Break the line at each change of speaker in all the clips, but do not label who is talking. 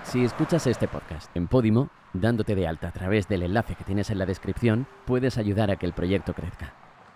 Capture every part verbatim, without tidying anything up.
Si escuchas este podcast en Podimo, dándote de alta a través del enlace que tienes en la descripción, puedes ayudar a que el proyecto crezca.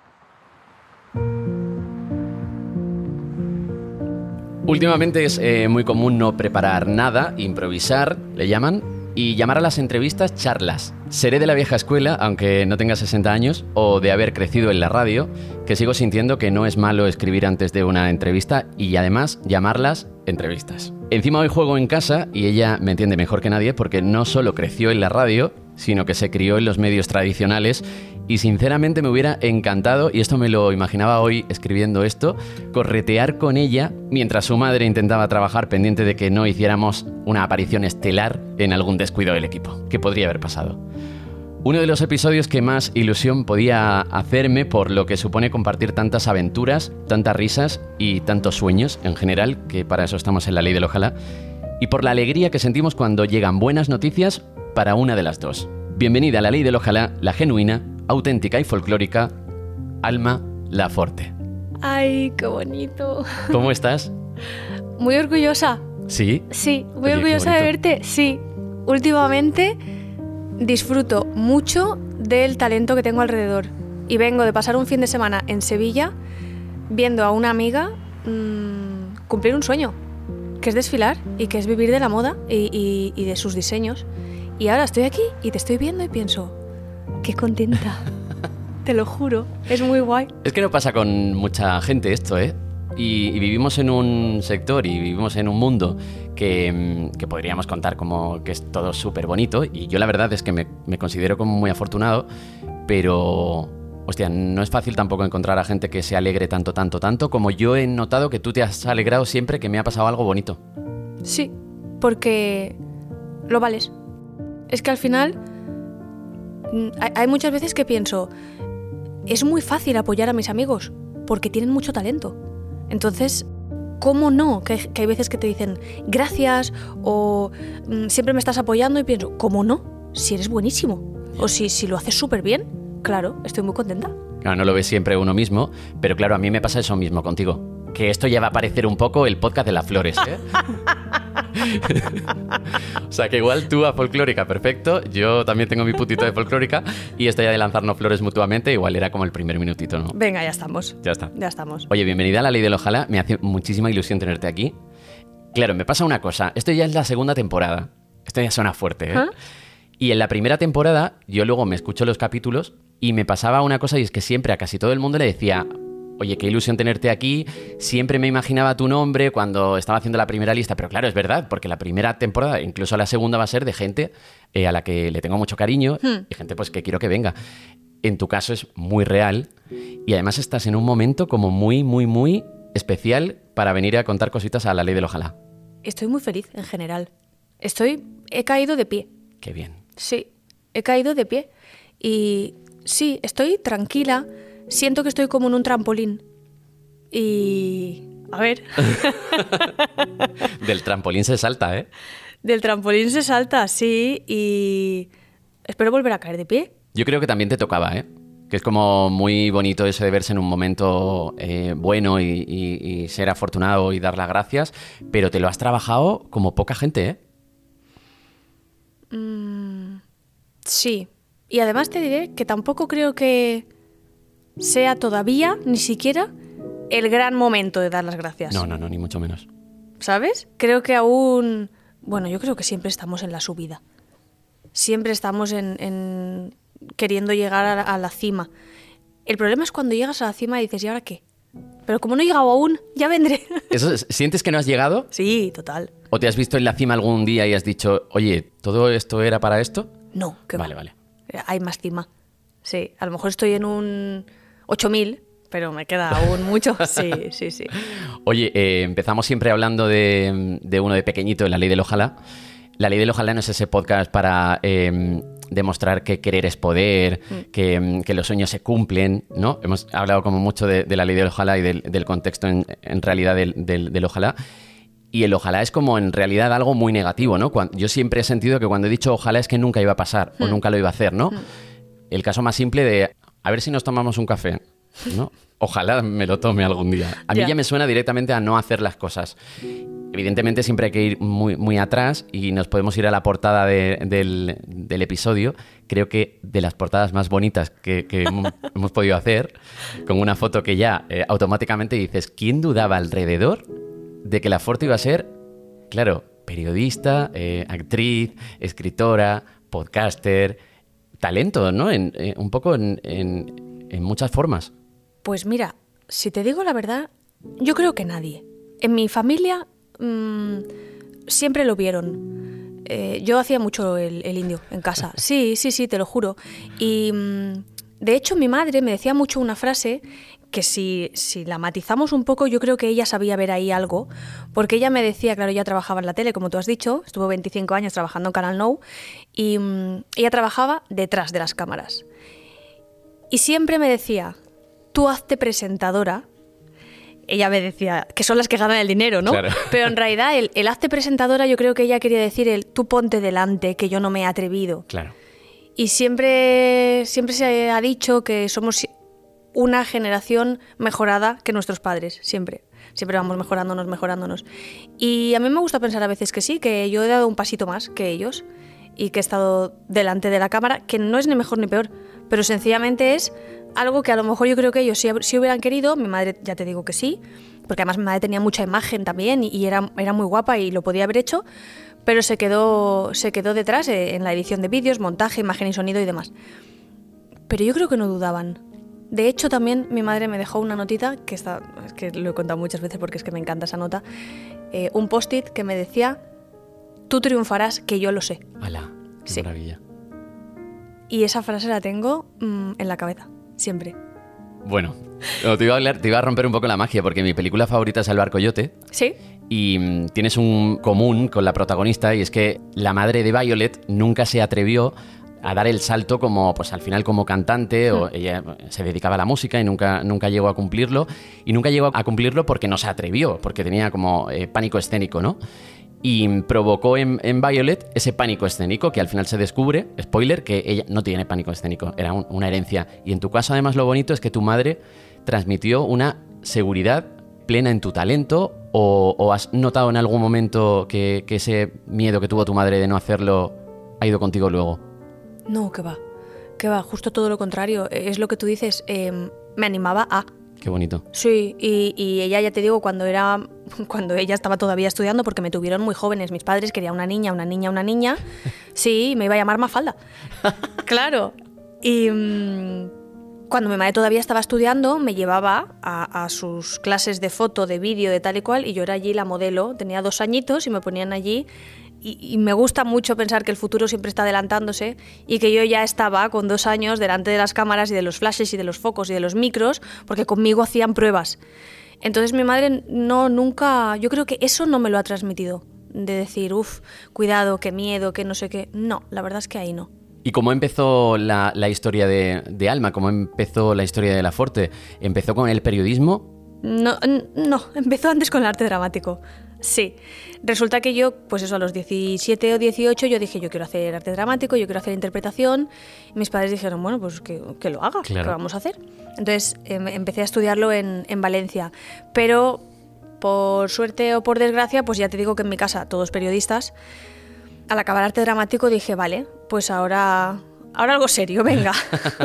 Últimamente es eh, muy común no preparar nada, improvisar, le llaman, y llamar a las entrevistas charlas. Seré de la vieja escuela, aunque no tenga sesenta años, o de haber crecido en la radio, que sigo sintiendo que no es malo escribir antes de una entrevista y además llamarlas entrevistas. Encima hoy juego en casa y ella me entiende mejor que nadie porque no solo creció en la radio, sino que se crió en los medios tradicionales y sinceramente me hubiera encantado, y esto me lo imaginaba hoy escribiendo esto, corretear con ella mientras su madre intentaba trabajar pendiente de que no hiciéramos una aparición estelar en algún descuido del equipo. ¿Qué podría haber pasado? Uno de los episodios que más ilusión podía hacerme por lo que supone compartir tantas aventuras, tantas risas y tantos sueños en general, que para eso estamos en la ley del ojalá, y por la alegría que sentimos cuando llegan buenas noticias para una de las dos. Bienvenida a la ley del ojalá, la genuina, auténtica y folclórica, Alma Laforte.
¡Ay, qué bonito!
¿Cómo estás?
Muy orgullosa.
¿Sí?
Sí, muy
Oye,
orgullosa de verte. Sí, últimamente disfruto mucho del talento que tengo alrededor. Y vengo de pasar un fin de semana en Sevilla viendo a una amiga mmm, cumplir un sueño, que es desfilar y que es vivir de la moda y, y, y de sus diseños. Y ahora estoy aquí y te estoy viendo y pienso, qué contenta. Te lo juro, es muy guay.
Es que no pasa con mucha gente esto, ¿eh? Y, y vivimos en un sector y vivimos en un mundo que, que podríamos contar como que es todo súper bonito, y yo la verdad es que me, me considero como muy afortunado, pero hostia, no es fácil tampoco encontrar a gente que se alegre tanto, tanto, tanto como yo he notado que tú te has alegrado siempre que me ha pasado algo bonito.
Sí, porque lo vales. Es que al final hay muchas veces que pienso, es muy fácil apoyar a mis amigos porque tienen mucho talento. Entonces, ¿cómo no? Que, que hay veces que te dicen gracias o mmm, siempre me estás apoyando, y pienso, ¿cómo no? Si eres buenísimo o si, si lo haces súper bien, claro, estoy muy contenta.
Claro, no lo ves siempre uno mismo, pero claro, a mí me pasa eso mismo contigo. Que esto ya va a parecer un poco el podcast de las flores, ¿eh? O sea, que igual tú a folclórica, perfecto. Yo también tengo mi putito de folclórica y esto ya de lanzarnos flores mutuamente, igual era como el primer minutito, ¿no?
Venga, ya estamos.
Ya está.
Ya estamos.
Oye, bienvenida a la ley del ojalá. Me hace muchísima ilusión tenerte aquí. Claro, me pasa una cosa. Esto ya es la segunda temporada. Esto ya suena fuerte, ¿eh? ¿Ah? Y en la primera temporada, yo luego me escucho los capítulos y me pasaba una cosa, y es que siempre a casi todo el mundo le decía, oye, qué ilusión tenerte aquí, siempre me imaginaba tu nombre cuando estaba haciendo la primera lista, pero claro, es verdad, porque la primera temporada, incluso la segunda, va a ser de gente eh, a la que le tengo mucho cariño hmm. y gente pues que quiero que venga. En tu caso es muy real y además estás en un momento como muy, muy, muy especial para venir a contar cositas a la ley del ojalá.
Estoy muy feliz en general. Estoy, he caído de pie.
Qué bien.
Sí, he caído de pie y sí, estoy tranquila. Siento que estoy como en un trampolín. Y... a ver...
Del trampolín se salta, ¿eh?
Del trampolín se salta, sí. Y espero volver a caer de pie.
Yo creo que también te tocaba, ¿eh? Que es como muy bonito eso de verse en un momento eh, bueno y, y, y ser afortunado y dar las gracias. Pero te lo has trabajado como poca gente, ¿eh?
Mm, sí. Y además te diré que tampoco creo que sea todavía, ni siquiera, el gran momento de dar las gracias.
No, no, no, ni mucho menos.
¿Sabes? Creo que aún... Bueno, yo creo que siempre estamos en la subida. Siempre estamos en, en queriendo llegar a la, a la cima. El problema es cuando llegas a la cima y dices, ¿y ahora qué? Pero como no he llegado aún, ya vendré.
¿Eso, ¿Sientes que no has llegado?
Sí, total.
¿O te has visto en la cima algún día y has dicho, oye, ¿todo esto era para esto?
No, que
Vale,
va.
vale.
Hay más cima. Sí, a lo mejor estoy en un ocho mil, pero me queda aún mucho. Sí, sí, sí.
Oye, eh, empezamos siempre hablando de, de uno de pequeñito, de la ley del ojalá. La ley del ojalá no es ese podcast para eh, demostrar que querer es poder, mm. que, que los sueños se cumplen, ¿no? Hemos hablado como mucho de, de la ley del ojalá y del, del contexto en, en realidad del, del, del ojalá. Y el ojalá es como en realidad algo muy negativo, ¿no? Cuando, yo siempre he sentido que cuando he dicho ojalá es que nunca iba a pasar mm. o nunca lo iba a hacer, ¿no? Mm. El caso más simple de a ver si nos tomamos un café. ¿no? Ojalá me lo tome algún día. A mí
Ya.
ya me suena directamente a no hacer las cosas. Evidentemente siempre hay que ir muy, muy atrás y nos podemos ir a la portada de- del, del episodio. Creo que de las portadas más bonitas que, que hemos, hemos podido hacer, con una foto que ya eh, automáticamente dices, ¿quién dudaba alrededor de que la Forte iba a ser, claro, periodista, eh, actriz, escritora, podcaster, talento, ¿no? En, eh, un poco en, en- en muchas formas.
Pues mira, si te digo la verdad, yo creo que nadie. En mi familia mmm, siempre lo vieron. Eh, yo hacía mucho el, el indio en casa. Sí, sí, sí, te lo juro. Y mmm, de hecho mi madre me decía mucho una frase que si, si la matizamos un poco, yo creo que ella sabía ver ahí algo, porque ella me decía, claro, ella trabajaba en la tele, como tú has dicho, estuvo veinticinco años trabajando en Canal Nou, y mmm, ella trabajaba detrás de las cámaras. Y siempre me decía, tú hazte presentadora. Ella me decía que son las que ganan el dinero, ¿no?
Claro.
Pero en realidad el, el hazte presentadora yo creo que ella quería decir el tú ponte delante, que yo no me he atrevido.
Claro.
Y siempre, siempre se ha dicho que somos una generación mejorada que nuestros padres, siempre. Siempre vamos mejorándonos, mejorándonos. Y a mí me gusta pensar a veces que sí, que yo he dado un pasito más que ellos y que he estado delante de la cámara, que no es ni mejor ni peor, pero sencillamente es algo que a lo mejor yo creo que ellos sí, sí hubieran querido. Mi madre, ya te digo que sí, porque además mi madre tenía mucha imagen también y, y era, era muy guapa y lo podía haber hecho, pero se quedó, se quedó detrás eh, en la edición de vídeos, montaje, imagen y sonido y demás. Pero yo creo que no dudaban. De hecho, también mi madre me dejó una notita, que, está, es que lo he contado muchas veces porque es que me encanta esa nota, eh, un post-it que me decía, tú triunfarás, que yo lo sé.
¡Hala! ¡Qué
Sí.
maravilla!
Y esa frase la tengo mmm, en la cabeza, siempre.
Bueno, no, te iba a hablar, te iba a romper un poco la magia, porque mi película favorita es Salvar Coyote.
¿Sí?
Y mm, tienes un común con la protagonista, y es que la madre de Violet nunca se atrevió a dar el salto como, pues al final como cantante, o ella se dedicaba a la música y nunca, nunca llegó a cumplirlo. Y nunca llegó a cumplirlo porque no se atrevió, porque tenía como eh, pánico escénico, ¿no? Y provocó en, en Violet ese pánico escénico que al final se descubre, spoiler, que ella no tiene pánico escénico, era un- una herencia. Y en tu caso, además, lo bonito es que tu madre transmitió una seguridad plena en tu talento, o, o has notado en algún momento que, que ese miedo que tuvo tu madre de no hacerlo ha ido contigo luego.
No, que va. Que va, justo todo lo contrario. Es lo que tú dices, eh, me animaba a...
Qué bonito.
Sí, y, y ella, ya te digo, cuando era cuando ella estaba todavía estudiando, porque me tuvieron muy jóvenes, mis padres querían una niña, una niña, una niña, sí, me iba a llamar Mafalda. Claro. Y mmm, cuando mi madre todavía estaba estudiando, me llevaba a, a sus clases de foto, de vídeo, de tal y cual, y yo era allí la modelo, tenía dos añitos y me ponían allí. Y, y me gusta mucho pensar que el futuro siempre está adelantándose y que yo ya estaba con dos años delante de las cámaras y de los flashes y de los focos y de los micros, porque conmigo hacían pruebas. Entonces mi madre no, nunca, yo creo que eso no me lo ha transmitido, de decir, uff, cuidado, qué miedo, qué no sé qué. No, la verdad es que ahí no.
¿Y cómo empezó la, la historia de, de Alma? ¿Cómo empezó la historia de La Forte? ¿Empezó con el periodismo?
No, no, empezó antes con el arte dramático. Sí, resulta que yo, pues eso, a los diecisiete o dieciocho, yo dije, yo quiero hacer arte dramático, yo quiero hacer interpretación. Y mis padres dijeron, bueno, pues que, que lo haga,
Claro.
¿qué vamos a hacer? Entonces em, empecé a estudiarlo en, en Valencia, pero por suerte o por desgracia, pues ya te digo que en mi casa todos periodistas. Al acabar arte dramático dije, vale, pues ahora... Ahora algo serio, venga.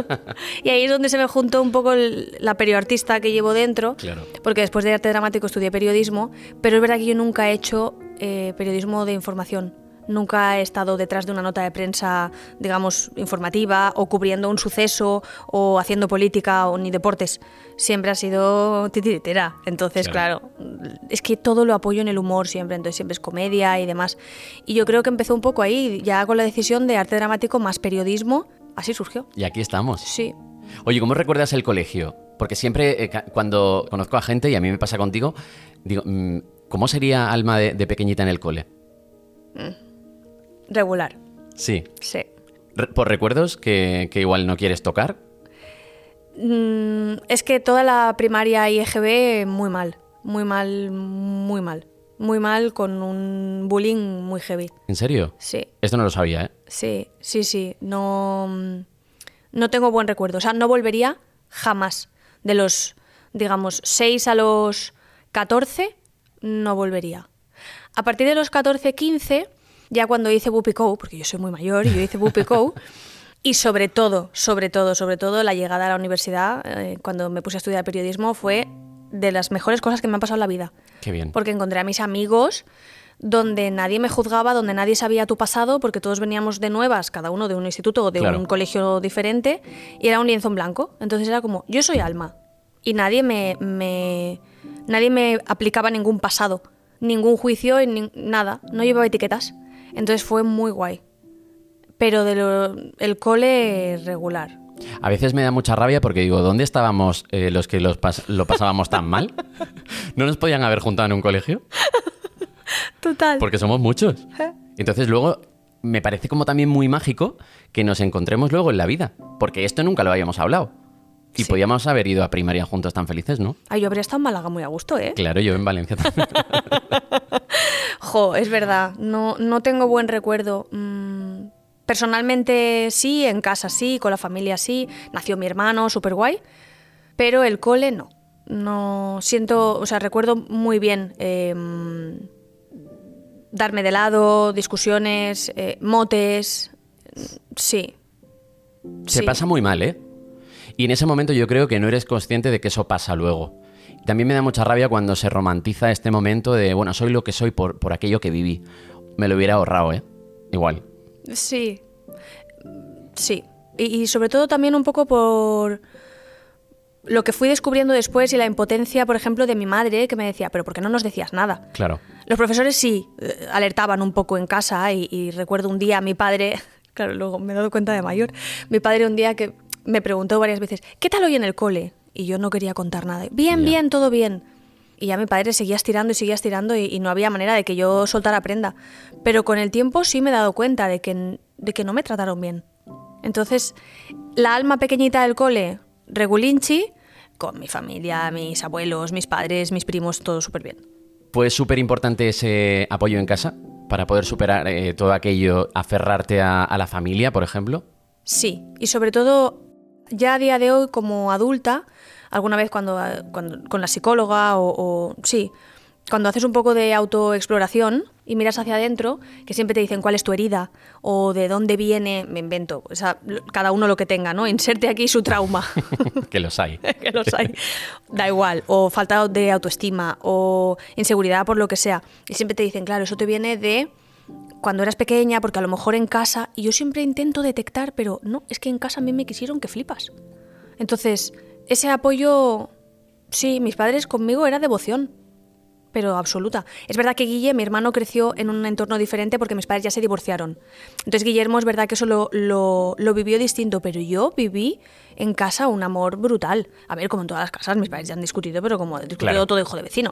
Y ahí es donde se me juntó un poco el, la perioartista que llevo dentro,
Claro.
porque después de arte dramático estudié periodismo, pero es verdad que yo nunca he hecho eh, periodismo de información. Nunca he estado detrás de una nota de prensa, digamos, informativa, o cubriendo un suceso, o haciendo política, o ni deportes. Siempre ha sido titiritera. Entonces,
Claro.
claro, es que todo lo apoyo en el humor siempre, entonces siempre es comedia y demás. Y yo creo que empezó un poco ahí, ya con la decisión de arte dramático más periodismo, así surgió.
Y aquí estamos.
Sí.
Oye, ¿cómo recuerdas el colegio? Porque siempre eh, ca- cuando conozco a gente, y a mí me pasa contigo, digo, mm, ¿cómo sería Alma de, de pequeñita en el cole?
Regular,
Sí.
sí.
Re- ¿Por recuerdos que, que igual no quieres tocar?
Mm, es que toda la primaria y E G B muy mal, muy mal, muy mal. Muy mal, con un bullying muy heavy.
¿En serio?
Sí,
Esto no lo sabía, ¿eh?
sí, sí, sí. No, no tengo buen recuerdo. O sea, no volvería jamás. De los, digamos, seis a los catorce, no volvería. A partir de los catorce, quince, ya cuando hice Whoopee Co, porque yo soy muy mayor y yo hice Whoopee Co, y sobre todo, sobre todo, sobre todo, la llegada a la universidad, eh, cuando me puse a estudiar periodismo, fue de las mejores cosas que me han pasado en la vida.
Qué bien.
Porque encontré a mis amigos donde nadie me juzgaba, donde nadie sabía tu pasado, porque todos veníamos de nuevas, cada uno de un instituto o de
Claro.
un colegio diferente, y era un lienzo en blanco. Entonces era como, yo soy Alma, y nadie me, me, nadie me aplicaba ningún pasado, ningún juicio, ni, nada, no llevaba etiquetas. Entonces fue muy guay. Pero de lo, el cole regular.
A veces me da mucha rabia porque digo, ¿dónde estábamos eh, los que los pas- lo pasábamos tan mal? ¿No nos podían haber juntado en un colegio?
Total.
Porque somos muchos. Entonces luego me parece como también muy mágico que nos encontremos luego en la vida. Porque esto nunca lo habíamos hablado. Y
Sí.
podíamos haber ido a primaria juntos tan felices, ¿no?
Ay, yo habría estado en Málaga muy a gusto, ¿eh?
Claro, yo en Valencia también.
Jo, es verdad, no, no tengo buen recuerdo. Mm, personalmente sí, en casa sí, con la familia sí. Nació mi hermano, súper guay. Pero el cole no. No siento, o sea, recuerdo muy bien eh, darme de lado, discusiones, eh, motes. Sí.
Se
Sí.
pasa muy mal, ¿eh? Y en ese momento yo creo que no eres consciente de que eso pasa luego. También me da mucha rabia cuando se romantiza este momento de, bueno, soy lo que soy por, por aquello que viví. Me lo hubiera ahorrado, ¿eh? Igual.
Sí, sí. Y, y sobre todo también un poco por lo que fui descubriendo después y la impotencia, por ejemplo, de mi madre, que me decía, pero ¿por qué no nos decías nada?
Claro.
Los profesores sí eh, alertaban un poco en casa y, y recuerdo un día a mi padre, claro, luego me he dado cuenta de mayor, mi padre un día que me preguntó varias veces, ¿qué tal hoy en el cole? Y yo no quería contar nada. Bien,
Ya.
bien, todo bien. Y ya mi padre seguía estirando y seguía estirando y, y no había manera de que yo soltara prenda. Pero con el tiempo sí me he dado cuenta de que, de que no me trataron bien. Entonces, la alma pequeñita del cole, regulinchi, con mi familia, mis abuelos, mis padres, mis primos, todo súper bien.
Pues súper importante ese apoyo en casa para poder superar eh, todo aquello, aferrarte a, a la familia, por ejemplo.
Sí, y sobre todo, ya a día de hoy como adulta, alguna vez cuando, cuando con la psicóloga o, o sí, cuando haces un poco de autoexploración y miras hacia adentro, que siempre te dicen cuál es tu herida o de dónde viene, me invento, o sea, cada uno lo que tenga, ¿no? Inserte aquí su trauma,
Que los hay.
que los hay, da igual, o falta de autoestima o inseguridad por lo que sea. Y siempre te dicen, claro, eso te viene de cuando eras pequeña, porque a lo mejor en casa, y yo siempre intento detectar, pero no, es que en casa a mí me quisieron que flipas. Entonces, ese apoyo, sí, mis padres conmigo era devoción, pero absoluta. Es verdad que Guille, mi hermano, creció en un entorno diferente porque mis padres ya se divorciaron. Entonces Guillermo es verdad que eso lo, lo, lo vivió distinto, pero yo viví en casa un amor brutal. A ver, como en todas las casas, mis padres ya han discutido, pero como ha discutido
Claro.
todo hijo de vecino.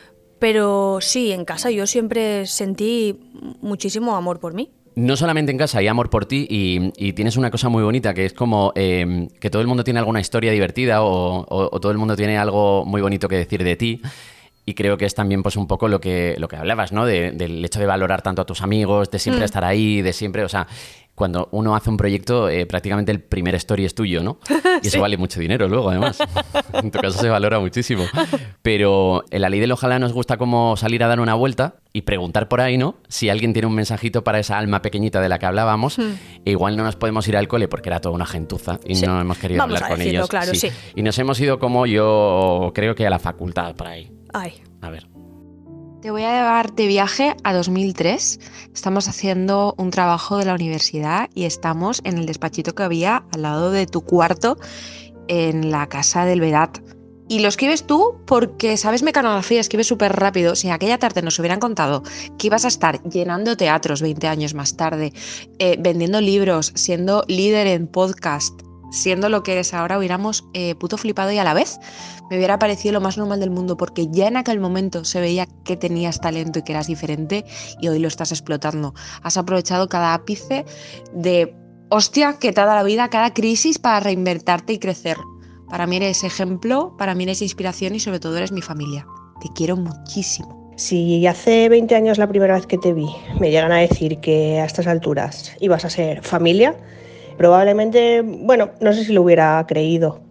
Pero sí, en casa yo siempre sentí muchísimo amor por mí.
No solamente en casa hay amor por ti y, y tienes una cosa muy bonita que es como eh, que todo el mundo tiene alguna historia divertida o, o- o todo el mundo tiene algo muy bonito que decir de ti. Y creo que es también pues un poco lo que, lo que hablabas, ¿no? De- del hecho de valorar tanto a tus amigos, de siempre
Mm.
estar ahí, de siempre, o sea, cuando uno hace un proyecto, eh, prácticamente el primer story es tuyo, ¿no? Y eso
Sí.
vale mucho dinero luego, además. En tu caso se valora muchísimo. Pero en la ley del ojalá nos gusta como salir a dar una vuelta y preguntar por ahí, ¿no? Si alguien tiene un mensajito para esa alma pequeñita de la que hablábamos, e igual no nos podemos ir al cole porque era toda una gentuza y
Sí.
no hemos querido
Vamos
hablar
a
con
decirlo,
ellos.
claro, sí.
Y nos hemos ido como yo creo que a la facultad por ahí.
Ay,
A ver.
Te voy a llevar de viaje a dos mil tres. Estamos haciendo un trabajo de la universidad y estamos en el despachito que había al lado de tu cuarto en la casa del Vedat. Y lo escribes tú porque sabes mecanografía, escribes súper rápido. Si aquella tarde nos hubieran contado que ibas a estar llenando teatros veinte años más tarde, eh, vendiendo libros, siendo líder en podcast, siendo lo que eres ahora, hubiéramos eh, puto flipado y a la vez me hubiera parecido lo más normal del mundo porque ya en aquel momento se veía que tenías talento y que eras diferente y hoy lo estás explotando. Has aprovechado cada ápice de hostia que te ha dado la vida, cada crisis para reinventarte y crecer. Para mí eres ejemplo, para mí eres inspiración y sobre todo eres mi familia. Te quiero muchísimo.
Si hace veinte años la primera vez que te vi me llegan a decir que a estas alturas ibas a ser familia, probablemente, bueno, no sé si lo hubiera creído.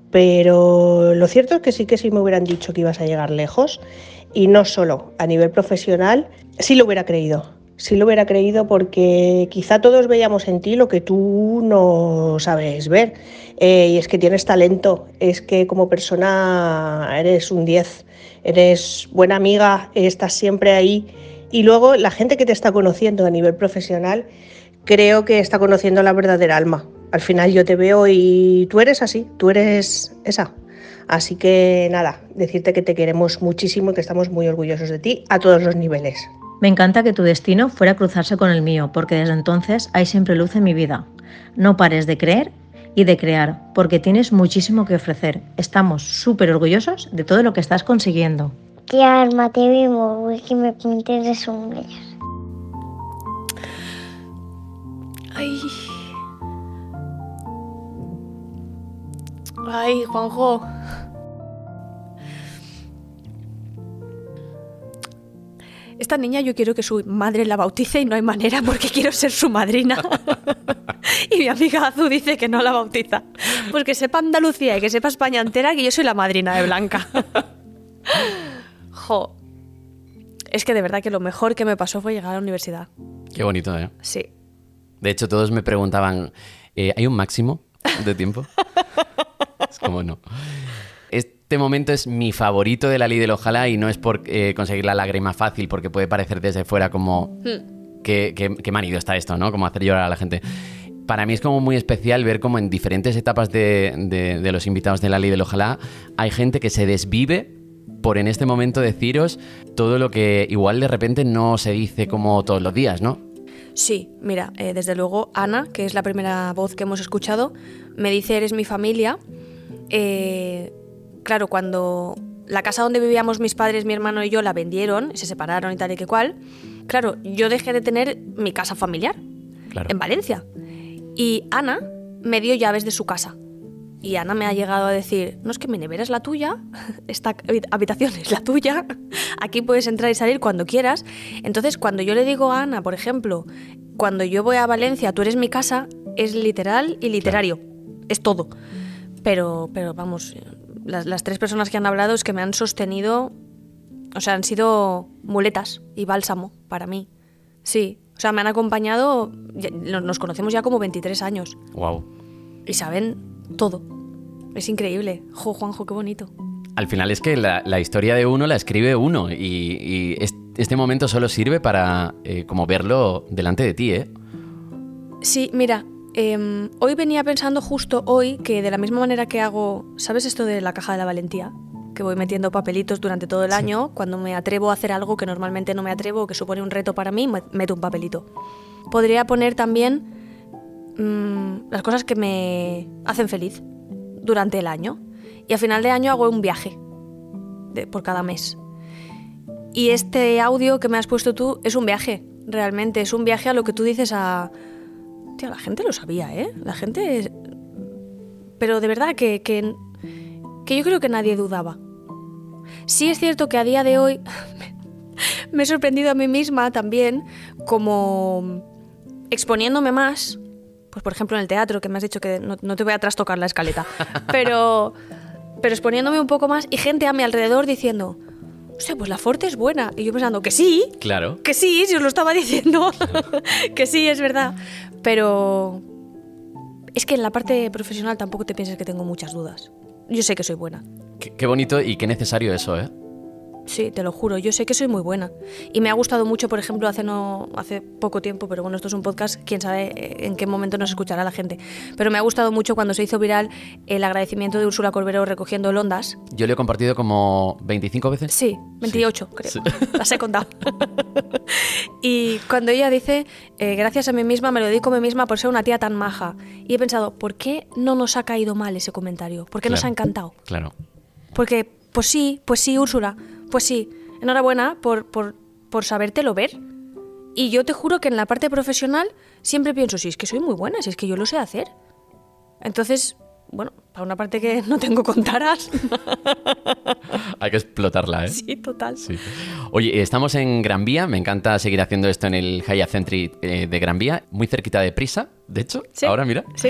pero lo cierto es que sí que sí me hubieran dicho que ibas a llegar lejos, y no solo a nivel profesional, sí lo hubiera creído. Sí lo hubiera creído porque quizá todos veíamos en ti lo que tú no sabes ver. Eh, y es que tienes talento, es que como persona eres un diez, eres buena amiga, estás siempre ahí. Y luego la gente que te está conociendo a nivel profesional, creo que está conociendo la verdadera alma. Al final yo te veo y tú eres así, tú eres esa. Así que nada, decirte que te queremos muchísimo y que estamos muy orgullosos de ti a todos los niveles.
Me encanta que tu destino fuera cruzarse con el mío, porque desde entonces hay siempre luz en mi vida. No pares de creer y de crear, porque tienes muchísimo que ofrecer. Estamos súper orgullosos de todo lo que estás consiguiendo.
Tía Alma, te vimos, vull que me pintes de sombreras.
Ay. Ay, Juanjo. Esta niña yo quiero que su madre la bautice y no hay manera porque quiero ser su madrina. Y mi amiga Azu dice que no la bautiza. Pues que sepa Andalucía y que sepa España entera que yo soy la madrina de Blanca. Jo. Es que de verdad que lo mejor que me pasó fue llegar a la universidad.
Qué bonito, ¿eh?
Sí.
De hecho, todos me preguntaban, eh, ¿hay un máximo de tiempo? Es como no. Este momento es mi favorito de la ley del ojalá y no es por eh, conseguir la lágrima fácil, porque puede parecer desde fuera como mm. que, que, que manido está esto, ¿no? Como hacer llorar a la gente. Para mí es como muy especial ver cómo en diferentes etapas de, de, de los invitados de la ley del ojalá hay gente que se desvive por en este momento deciros todo lo que igual de repente no se dice como todos los días, ¿no?
Sí, mira, eh, desde luego Ana, que es la primera voz que hemos escuchado, me dice eres mi familia. Eh, claro, cuando la casa donde vivíamos mis padres, mi hermano y yo la vendieron, se separaron y tal y que cual, claro, yo dejé de tener mi casa familiar, claro, en Valencia. Y Ana me dio llaves de su casa. Y Ana me ha llegado a decir, no, es que mi nevera es la tuya, esta habitación es la tuya, aquí puedes entrar y salir cuando quieras. Entonces, cuando yo le digo a Ana, por ejemplo, cuando yo voy a Valencia, tú eres mi casa, es literal y literario, claro, es todo. Pero, pero vamos, las, las tres personas que han hablado es que me han sostenido, o sea, han sido muletas y bálsamo para mí. Sí, o sea, me han acompañado, nos conocemos ya como veintitrés años.
Wow.
Y saben todo. Es increíble. Jo, Juanjo, qué bonito.
Al final es que la, la historia de uno la escribe uno y, y este momento solo sirve para eh, como verlo delante de ti, ¿eh?
Sí, mira, eh, hoy venía pensando justo hoy que de la misma manera que hago, ¿sabes esto de la caja de la valentía? Que voy metiendo papelitos durante todo el sí. año, cuando me atrevo a hacer algo que normalmente no me atrevo o que supone un reto para mí, meto un papelito. Podría poner también mmm, las cosas que me hacen feliz durante el año. Y a final de año hago un viaje de, por cada mes. Y este audio que me has puesto tú es un viaje, realmente. Es un viaje a lo que tú dices a... Tío, la gente lo sabía, ¿eh? La gente... Pero de verdad que, que, que yo creo que nadie dudaba. Sí es cierto que a día de hoy me he sorprendido a mí misma también como exponiéndome más. Pues por ejemplo en el teatro, que me has dicho que no, no te voy a trastocar la escaleta. Pero... pero exponiéndome un poco más y gente a mi alrededor diciendo, o sea, pues la Forte es buena. Y yo pensando, que sí,
claro,
que sí, si os lo estaba diciendo, que sí, es verdad. Pero es que en la parte profesional tampoco te pienses que tengo muchas dudas. Yo sé que soy buena.
Qué, qué bonito y qué necesario eso, ¿eh?
Sí, te lo juro, yo sé que soy muy buena. Y me ha gustado mucho, por ejemplo, hace no hace poco tiempo, pero bueno, esto es un podcast, quién sabe en qué momento nos escuchará la gente. Pero me ha gustado mucho cuando se hizo viral el agradecimiento de Úrsula Corberó recogiendo el Ondas.
Yo lo he compartido como veinticinco veces.
Sí, veintiocho, sí, creo. Sí. Las he contado. Y cuando ella dice, eh, gracias a mí misma, me lo dedico a mí misma por ser una tía tan maja. Y he pensado, ¿por qué no nos ha caído mal ese comentario? ¿Por qué claro, nos ha encantado?
Claro.
Porque, pues sí, pues sí, Úrsula. Pues sí, enhorabuena por, por, por sabértelo ver. Y yo te juro que en la parte profesional siempre pienso, si es que soy muy buena, si es que yo lo sé hacer. Entonces, bueno, para una parte que no tengo contaras.
Hay que explotarla, ¿eh?
Sí, total.
Sí. Oye, estamos en Gran Vía, me encanta seguir haciendo esto en el Hyatt Century de Gran Vía, muy cerquita de Prisa, de hecho,
¿sí?
Ahora mira.
Sí.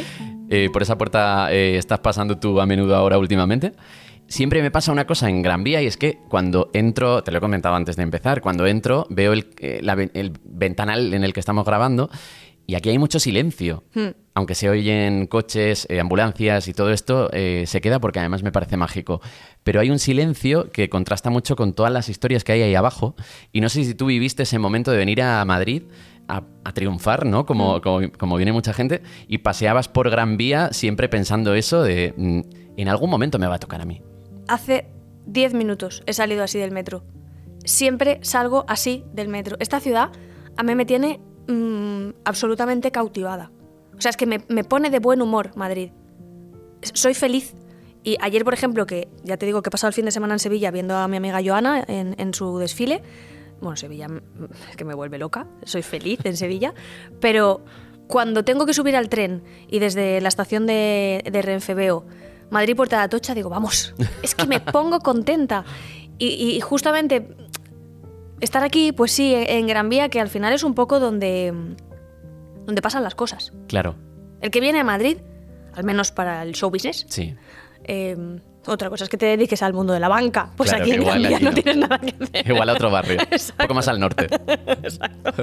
Eh, por esa puerta eh, estás pasando tú a menudo ahora últimamente. Siempre me pasa una cosa en Gran Vía y es que cuando entro, te lo he comentado antes de empezar, cuando entro veo el, eh, la, el ventanal en el que estamos grabando y aquí hay mucho silencio. Hmm. Aunque se oyen coches, eh, ambulancias y todo esto, eh, se queda porque además me parece mágico. Pero hay un silencio que contrasta mucho con todas las historias que hay ahí abajo y no sé si tú viviste ese momento de venir a Madrid a, a triunfar, ¿no? Como, hmm. como, como viene mucha gente y paseabas por Gran Vía siempre pensando eso de mm, en algún momento me va a tocar a mí.
Hace diez minutos he salido así del metro. Siempre salgo así del metro. Esta ciudad a mí me tiene mmm, absolutamente cautivada. O sea, es que me, me pone de buen humor Madrid. Soy feliz. Y ayer, por ejemplo, que ya te digo que he pasado el fin de semana en Sevilla viendo a mi amiga Joana en, en su desfile. Bueno, Sevilla es que me vuelve loca. Soy feliz en Sevilla. Pero cuando tengo que subir al tren y desde la estación de, de Renfe veo Madrid Puerta de Atocha, digo, vamos, es que me pongo contenta. Y, y justamente estar aquí, pues sí, en Gran Vía, que al final es un poco donde, donde pasan las cosas.
Claro.
El que viene a Madrid, al menos para el show business,
sí.
Eh, otra cosa es que te dediques al mundo de la banca. Pues
claro,
aquí en Gran Vía
aquí
no.
no
tienes nada que hacer.
Igual a otro barrio,
Exacto.
Un poco más al norte.
Exacto.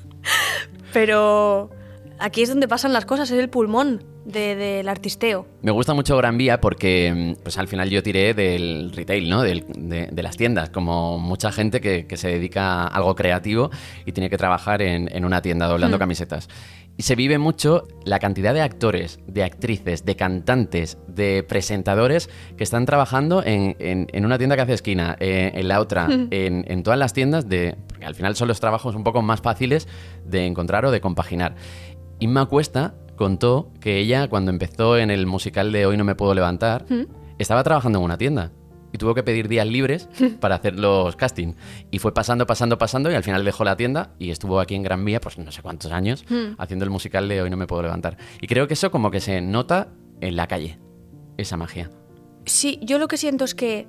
Pero aquí es donde pasan las cosas, es el pulmón del de, de artisteo.
Me gusta mucho Gran Vía porque pues al final yo tiré del retail, ¿no? Del, de, de las tiendas, como mucha gente que, que se dedica a algo creativo y tiene que trabajar en, en una tienda doblando mm. camisetas. Y se vive mucho la cantidad de actores, de actrices, de cantantes, de presentadores que están trabajando en, en, en una tienda que hace esquina, eh, en la otra, mm. en, en todas las tiendas, de, porque al final son los trabajos un poco más fáciles de encontrar o de compaginar. Inma Cuesta contó que ella, cuando empezó en el musical de Hoy no me puedo levantar, ¿Mm? estaba trabajando en una tienda y tuvo que pedir días libres para hacer los castings. Y fue pasando, pasando, pasando y al final dejó la tienda y estuvo aquí en Gran Vía, pues no sé cuántos años, ¿Mm? haciendo el musical de Hoy no me puedo levantar. Y creo que eso como que se nota en la calle, esa magia.
Sí, yo lo que siento es que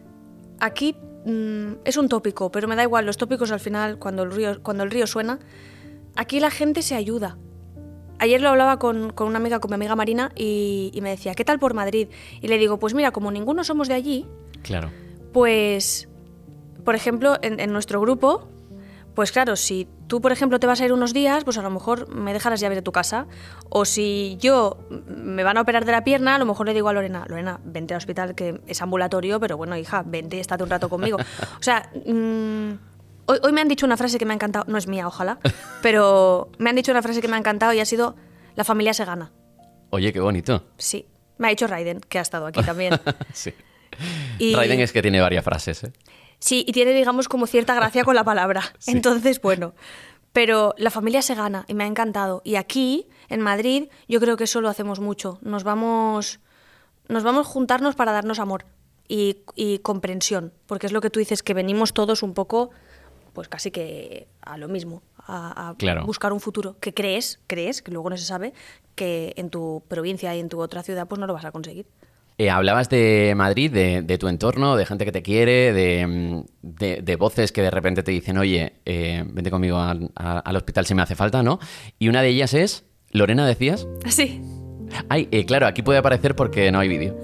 aquí mmm, es un tópico, pero me da igual, los tópicos al final, cuando el río, cuando el río suena, aquí la gente se ayuda. Ayer lo hablaba con, con una amiga, con mi amiga Marina, y, y me decía, ¿qué tal por Madrid? Y le digo, pues mira, como ninguno somos de allí,
claro.
Pues, por ejemplo, en, en nuestro grupo, pues claro, si tú, por ejemplo, te vas a ir unos días, pues a lo mejor me dejas las llaves de tu casa. O si yo me van a operar de la pierna, a lo mejor le digo a Lorena, Lorena, vente al hospital, que es ambulatorio, pero bueno, hija, vente, estate un rato conmigo. O sea... Mmm, Hoy, hoy me han dicho una frase que me ha encantado, no es mía, ojalá, pero me han dicho una frase que me ha encantado y ha sido, la familia se gana.
Oye, qué bonito.
Sí, me ha dicho Raiden, que ha estado aquí también.
Sí.
Y,
Raiden es que tiene varias frases, ¿eh?
Sí, y tiene, digamos, como cierta gracia con la palabra. Sí. Entonces, bueno, pero la familia se gana y me ha encantado. Y aquí, en Madrid, yo creo que eso lo hacemos mucho. Nos vamos, nos vamos a juntarnos para darnos amor y, y comprensión, porque es lo que tú dices, que venimos todos un poco... pues casi que a lo mismo, a, a
claro.
buscar un futuro que crees, crees, que luego no se sabe, que en tu provincia y en tu otra ciudad pues no lo vas a conseguir.
Eh, hablabas de Madrid, de, de tu entorno, de gente que te quiere, de, de, de voces que de repente te dicen, oye, eh, vente conmigo al, a, al hospital si me hace falta, ¿no? Y una de ellas es, ¿Lorena decías?
Sí.
Ay, eh, claro, aquí puede aparecer porque no hay vídeo.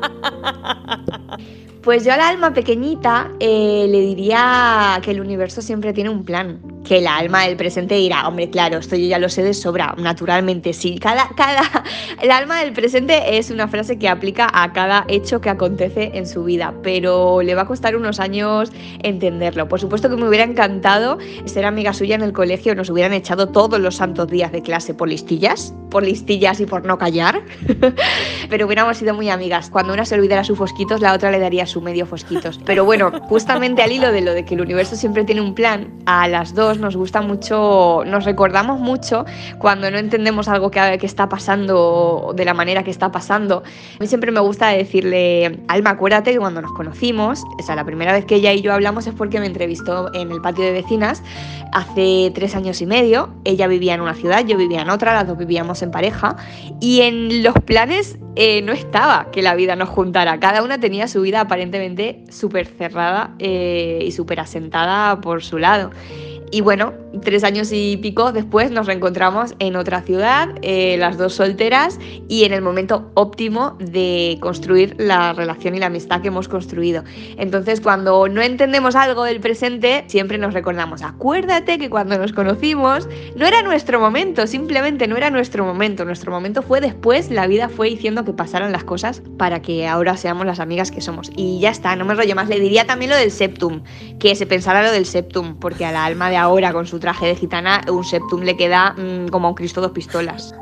Pues yo a la alma pequeñita eh, le diría que el universo siempre tiene un plan. Que la alma del presente dirá, hombre, claro, esto yo ya lo sé de sobra, naturalmente, sí. Cada, cada, el alma del presente es una frase que aplica a cada hecho que acontece en su vida, pero le va a costar unos años entenderlo. Por supuesto que me hubiera encantado ser amiga suya en el colegio, nos hubieran echado todos los santos días de clase por listillas, por listillas y por no callar, pero hubiéramos sido muy amigas. Cuando una se olvidara sus fosquitos, la otra le daría su medio fosquitos. Pero bueno, justamente al hilo de lo de que el universo siempre tiene un plan, a las dos nos gusta mucho, nos recordamos mucho cuando no entendemos algo que, que está pasando de la manera que está pasando. A mí siempre me gusta decirle, Alma, acuérdate que cuando nos conocimos, o sea, la primera vez que ella y yo hablamos es porque me entrevistó en el patio de vecinas hace tres años y medio. Ella vivía en una ciudad, yo vivía en otra, las dos vivíamos en pareja, y en los planes eh, no estaba que la vida nos juntara. Cada una tenía su vida aparentemente súper cerrada eh, y súper asentada por su lado. Y bueno, tres años y pico después nos reencontramos en otra ciudad, eh, las dos solteras, y en el momento óptimo de construir la relación y la amistad que hemos construido. Entonces, cuando no entendemos algo del presente, siempre nos recordamos, acuérdate que cuando nos conocimos no era nuestro momento, simplemente no era nuestro momento. Nuestro momento fue después, la vida fue diciendo que pasaran las cosas para que ahora seamos las amigas que somos. Y ya está, no me enrollo más. Le diría también lo del septum, que se pensara lo del septum, porque a la alma de ahora con su traje de gitana un septum le queda mmm, como a un Cristo dos pistolas.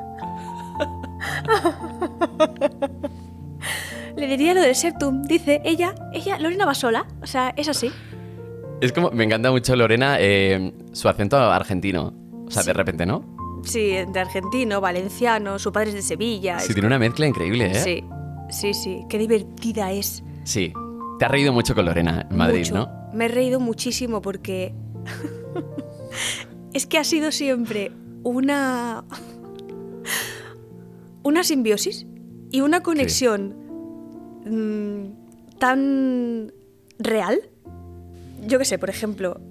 Le diría lo del septum, dice ella, ella, Lorena va sola, o sea, es así.
Es como, me encanta mucho Lorena, eh, su acento argentino, o sea, sí. De repente, ¿no?
Sí, de argentino, valenciano, su padre es de Sevilla.
Sí, tiene una mezcla increíble, ¿eh?
Sí, sí, sí, qué divertida es.
Sí, te has reído mucho con Lorena en Madrid,
mucho.
¿no?
Me he reído muchísimo porque es que ha sido siempre una una simbiosis y una conexión sí. mmm, tan real. Yo qué sé, por ejemplo,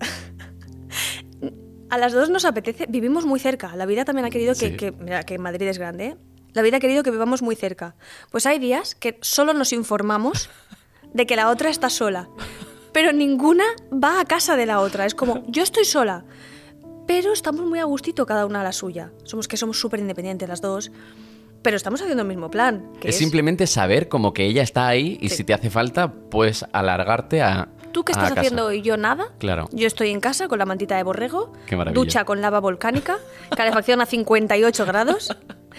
a las dos nos apetece, vivimos muy cerca, la vida también ha querido que, sí. que mira, que Madrid es grande, ¿eh? La vida ha querido que vivamos muy cerca. Pues hay días que solo nos informamos de que la otra está sola, pero ninguna va a casa de la otra. Es como, yo estoy sola, pero estamos muy a gustito cada una a la suya. Somos que somos súper independientes las dos, pero estamos haciendo el mismo plan. Que
es,
es
simplemente saber como que ella está ahí y sí. si te hace falta, pues alargarte a
¿Tú qué estás haciendo y yo nada?
Claro.
Yo estoy en casa con la mantita de borrego,
qué maravilla.
Ducha con lava volcánica, calefacción a cincuenta y ocho grados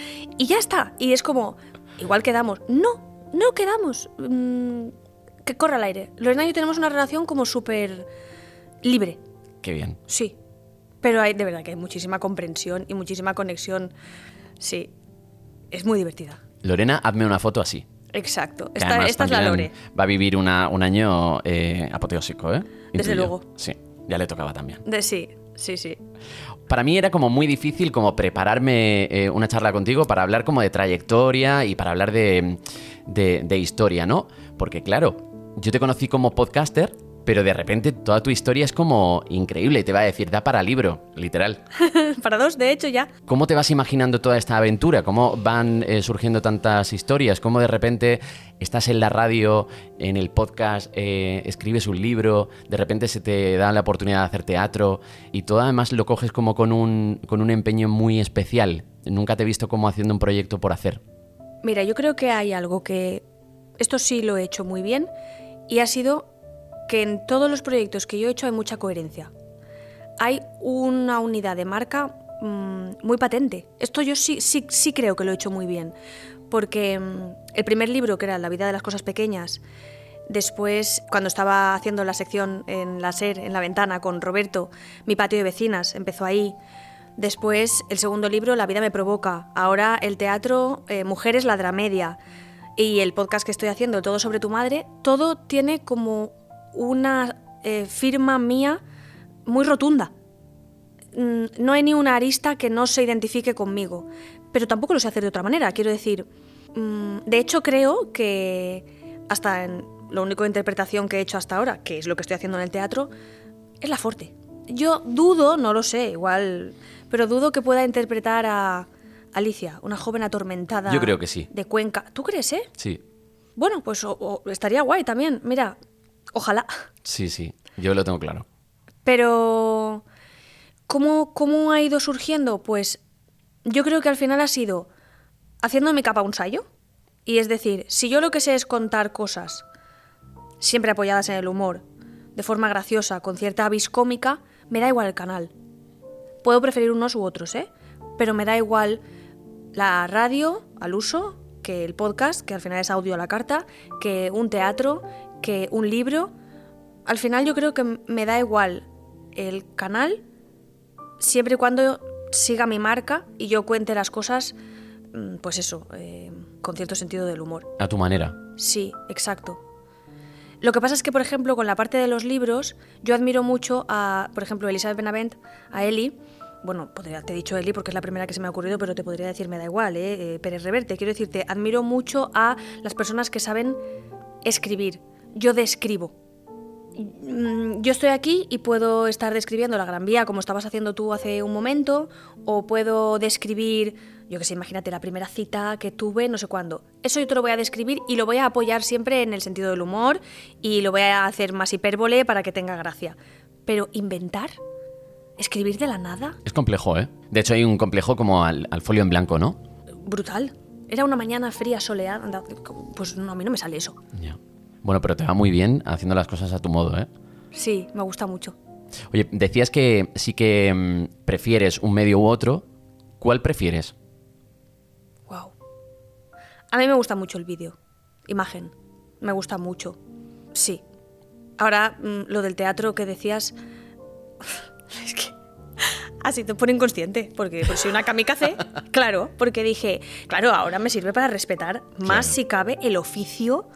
y ya está. Y es como, igual quedamos. No, no quedamos. Mm, que corra el aire. Lorena y yo tenemos una relación como súper libre.
Qué bien.
Sí, pero hay, de verdad que hay muchísima comprensión y muchísima conexión. Sí, es muy divertida.
Lorena, hazme una foto así.
Exacto, esta, esta es la Lore.
Va a vivir una, un año eh, apoteósico, ¿eh?
Desde luego.
Sí, ya le tocaba también.
De, sí, sí, sí.
Para mí era como muy difícil como prepararme eh, una charla contigo para hablar como de trayectoria y para hablar de, de, de historia, ¿no? Porque claro, yo te conocí como podcaster, pero de repente toda tu historia es como increíble y te va a decir, da para libro, literal.
Para dos, de hecho, ya.
¿Cómo te vas imaginando toda esta aventura? ¿Cómo van eh, surgiendo tantas historias? ¿Cómo de repente estás en la radio, en el podcast, eh, escribes un libro, de repente se te da la oportunidad de hacer teatro y todo además lo coges como con un, con un empeño muy especial? Nunca te he visto como haciendo un proyecto por hacer.
Mira, yo creo que hay algo que... Esto sí lo he hecho muy bien y ha sido... que en todos los proyectos que yo he hecho hay mucha coherencia. Hay una unidad de marca mmm, muy patente. Esto yo sí, sí, sí creo que lo he hecho muy bien, porque mmm, el primer libro, que era La vida de las cosas pequeñas, después, cuando estaba haciendo la sección en la SER, en La Ventana, con Roberto, Mi patio de vecinas, empezó ahí. Después, el segundo libro, La vida me provoca. Ahora el teatro, eh, Mujeres, la dramedia. Y el podcast que estoy haciendo, Todo sobre tu madre, todo tiene como... una eh, firma mía muy rotunda. No hay ni una arista que no se identifique conmigo, pero tampoco lo sé hacer de otra manera. Quiero decir, de hecho creo que hasta en lo único de interpretación que he hecho hasta ahora, que es lo que estoy haciendo en el teatro, es la Forte. Yo dudo, no lo sé, igual, pero dudo que pueda interpretar a Alicia, una joven atormentada.
Yo creo que sí.
De Cuenca. ¿Tú crees, eh?
Sí.
Bueno, pues o, o estaría guay también. Mira, ojalá.
Sí, sí, yo lo tengo claro.
Pero, ¿cómo, cómo ha ido surgiendo? Pues yo creo que al final ha sido haciendo mi capa un sayo. Y es decir, si yo lo que sé es contar cosas, siempre apoyadas en el humor, de forma graciosa, con cierta vis cómica, me da igual el canal. Puedo preferir unos u otros, ¿eh? Pero me da igual la radio al uso, que el podcast, que al final es audio a la carta, que un teatro, que un libro. Al final yo creo que me da igual el canal siempre y cuando siga mi marca y yo cuente las cosas, pues eso, eh, con cierto sentido del humor.
A tu manera.
Sí, exacto. Lo que pasa es que, por ejemplo, con la parte de los libros, yo admiro mucho a, por ejemplo, Elizabeth Benavent, a Eli. Bueno, podría, te he dicho Eli porque es la primera que se me ha ocurrido, pero te podría decir, me da igual, ¿eh? eh Pérez Reverte. Quiero decirte, admiro mucho a las personas que saben escribir. Yo describo. mm, yo estoy aquí y puedo estar describiendo la Gran Vía como estabas haciendo tú hace un momento, o puedo describir, yo qué sé, imagínate la primera cita que tuve, no sé cuándo. Eso yo te lo voy a describir y lo voy a apoyar siempre en el sentido del humor y lo voy a hacer más hipérbole para que tenga gracia. Pero inventar, escribir de la nada,
Es complejo, ¿eh? De hecho hay un complejo como al, al folio en blanco, ¿no?
brutal. Era una mañana fría, soleada, anda, pues no, a mí no me sale eso.
Ya. Bueno, pero te va muy bien haciendo las cosas a tu modo, ¿eh?
Sí, me gusta mucho.
Oye, decías que sí que mm, prefieres un medio u otro. ¿Cuál prefieres?
Wow. A mí me gusta mucho el vídeo, imagen, me gusta mucho, sí. Ahora, mm, lo del teatro que decías, es que así te pone inconsciente, porque pues, soy una kamikaze, claro, porque dije, claro, ahora me sirve para respetar más,
Claro.
si cabe, el oficio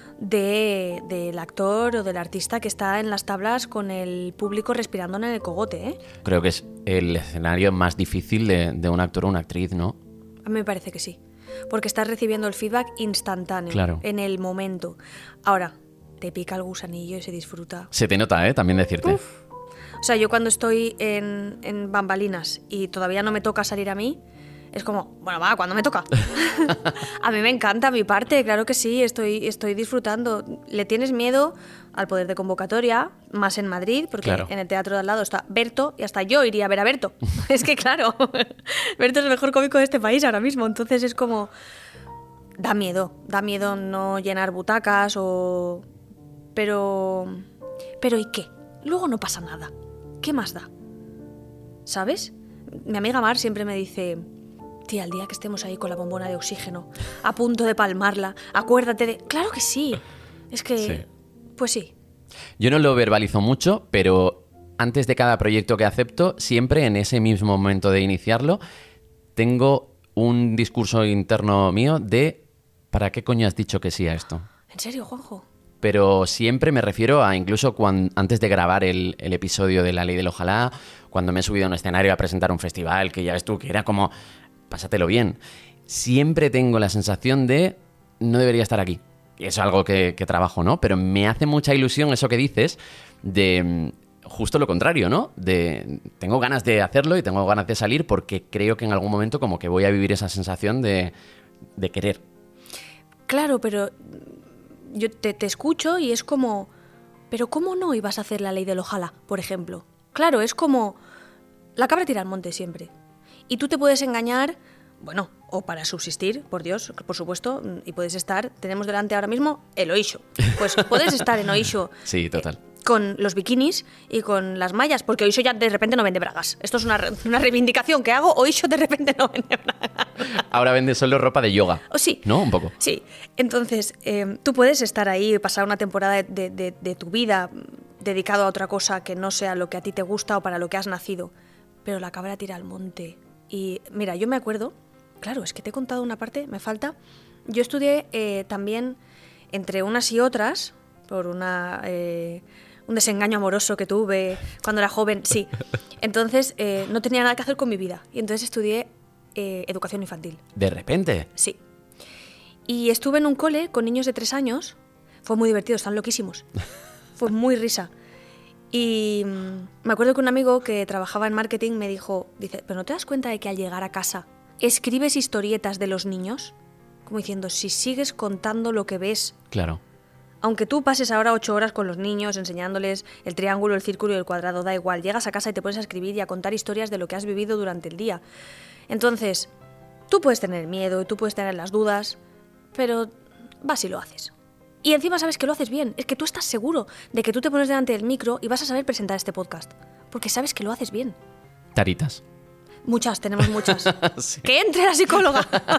de, del actor o del artista que está en las tablas con el público respirando en el cogote, ¿eh?
Creo que es el escenario más difícil de, de un actor o una actriz, ¿no?
A mí me parece que sí, porque estás recibiendo el feedback instantáneo,
Claro.
en el momento. Ahora, te pica el gusanillo y se disfruta.
Se te nota, ¿eh? También decirte.
Uf. O sea, yo cuando estoy en, en bambalinas y todavía no me toca salir a mí, es como, bueno, va, ¿cuándo me toca? A mí me encanta mi parte, claro que sí, estoy, estoy disfrutando. ¿Le tienes miedo al poder de convocatoria? Más en Madrid, porque
Claro.
en el teatro de al lado está Berto y hasta yo iría a ver a Berto. Es que claro, Berto es el mejor cómico de este país ahora mismo, entonces es como... Da miedo, da miedo no llenar butacas o... Pero... ¿Pero y qué? Luego no pasa nada. ¿Qué más da? ¿Sabes? Mi amiga Mar siempre me dice... Tía, el día que estemos ahí con la bombona de oxígeno, a punto de palmarla, acuérdate de... Claro que sí. Es que...
Sí.
Pues sí.
Yo no lo verbalizo mucho, pero antes de cada proyecto que acepto, siempre en ese mismo momento de iniciarlo, tengo un discurso interno mío de ¿para qué coño has dicho que sí a esto?
¿En serio, Juanjo?
Pero siempre me refiero a incluso cuando, antes de grabar el, el episodio de La Ley del Ojalá, cuando me he subido a un escenario a presentar un festival, que ya ves tú, que era como, pásatelo bien. Siempre tengo la sensación de, no debería estar aquí. Y eso es algo que, que trabajo, ¿no? Pero me hace mucha ilusión eso que dices de mm, justo lo contrario, ¿no? De tengo ganas de hacerlo y tengo ganas de salir porque creo que en algún momento como que voy a vivir esa sensación de, de querer.
Claro, pero yo te, te escucho y es como... ¿Pero cómo no ibas a hacer la ley del ojalá, por ejemplo? Claro, es como... La cabra tira al monte siempre. Y tú te puedes engañar, bueno, o para subsistir, por Dios, por supuesto, y puedes estar... Tenemos delante ahora mismo el Oisho. Pues puedes estar en Oisho...
Sí, total.
Eh, con los bikinis y con las mallas, porque Oisho ya de repente no vende bragas. Esto es una, re- una reivindicación que hago, Oisho de repente no vende bragas.
Ahora vende solo ropa de yoga.
¿O sí?
¿No? Un poco.
Sí. Entonces, eh, tú puedes estar ahí, pasar una temporada de, de- de- de tu vida dedicado a otra cosa que no sea lo que a ti te gusta o para lo que has nacido, pero la cabra tira al monte. Y mira, yo me acuerdo, claro, es que te he contado una parte, me falta. Yo estudié eh, también entre unas y otras, por una... eh, un desengaño amoroso que tuve cuando era joven, sí. Entonces, eh, no tenía nada que hacer con mi vida. Y entonces estudié eh, educación infantil,
De repente.
sí. Y estuve en un cole con niños de tres años. Fue muy divertido, están loquísimos. Fue muy risa. Y mm, me acuerdo que un amigo que trabajaba en marketing me dijo, dice, ¿pero no te das cuenta de que al llegar a casa escribes historietas de los niños? Como diciendo, si sigues contando lo que ves...
Claro.
Aunque tú pases ahora ocho horas con los niños enseñándoles el triángulo, el círculo y el cuadrado, da igual. Llegas a casa y te pones a escribir y a contar historias de lo que has vivido durante el día. Entonces, tú puedes tener miedo y tú puedes tener las dudas, pero vas y lo haces. Y encima sabes que lo haces bien. Es que tú estás seguro de que tú te pones delante del micro y vas a saber presentar este podcast. Porque sabes que lo haces bien.
Taritas.
Muchas, tenemos muchas.
Sí.
¡Que entre la psicóloga!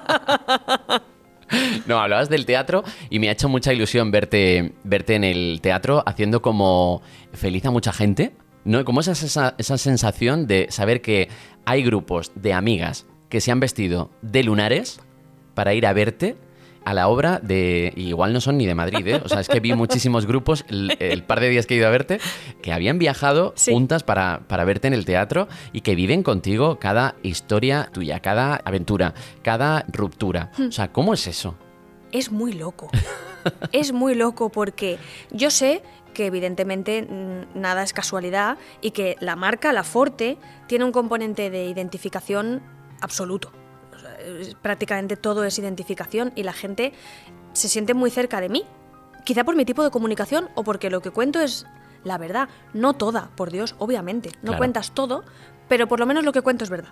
No, hablabas del teatro y me ha hecho mucha ilusión verte, verte en el teatro haciendo como feliz a mucha gente, ¿no? Como esa, esa, esa sensación de saber que hay grupos de amigas que se han vestido de lunares para ir a verte a la obra de... Y igual no son ni de Madrid, ¿eh? O sea, es que vi muchísimos grupos el, el par de días que he ido a verte que habían viajado
Sí.
juntas para, para verte en el teatro y que viven contigo cada historia tuya, cada aventura, cada ruptura. O sea, ¿cómo es eso?
Es muy loco. Es muy loco porque yo sé que evidentemente mm, nada es casualidad y que la marca, la Forte, tiene un componente de identificación absoluto. O sea, es- prácticamente todo es identificación y la gente se siente muy cerca de mí. Quizá por mi tipo de comunicación o porque lo que cuento es la verdad. No toda, por Dios, obviamente. No
Claro.
cuentas todo, pero por lo menos lo que cuento es verdad.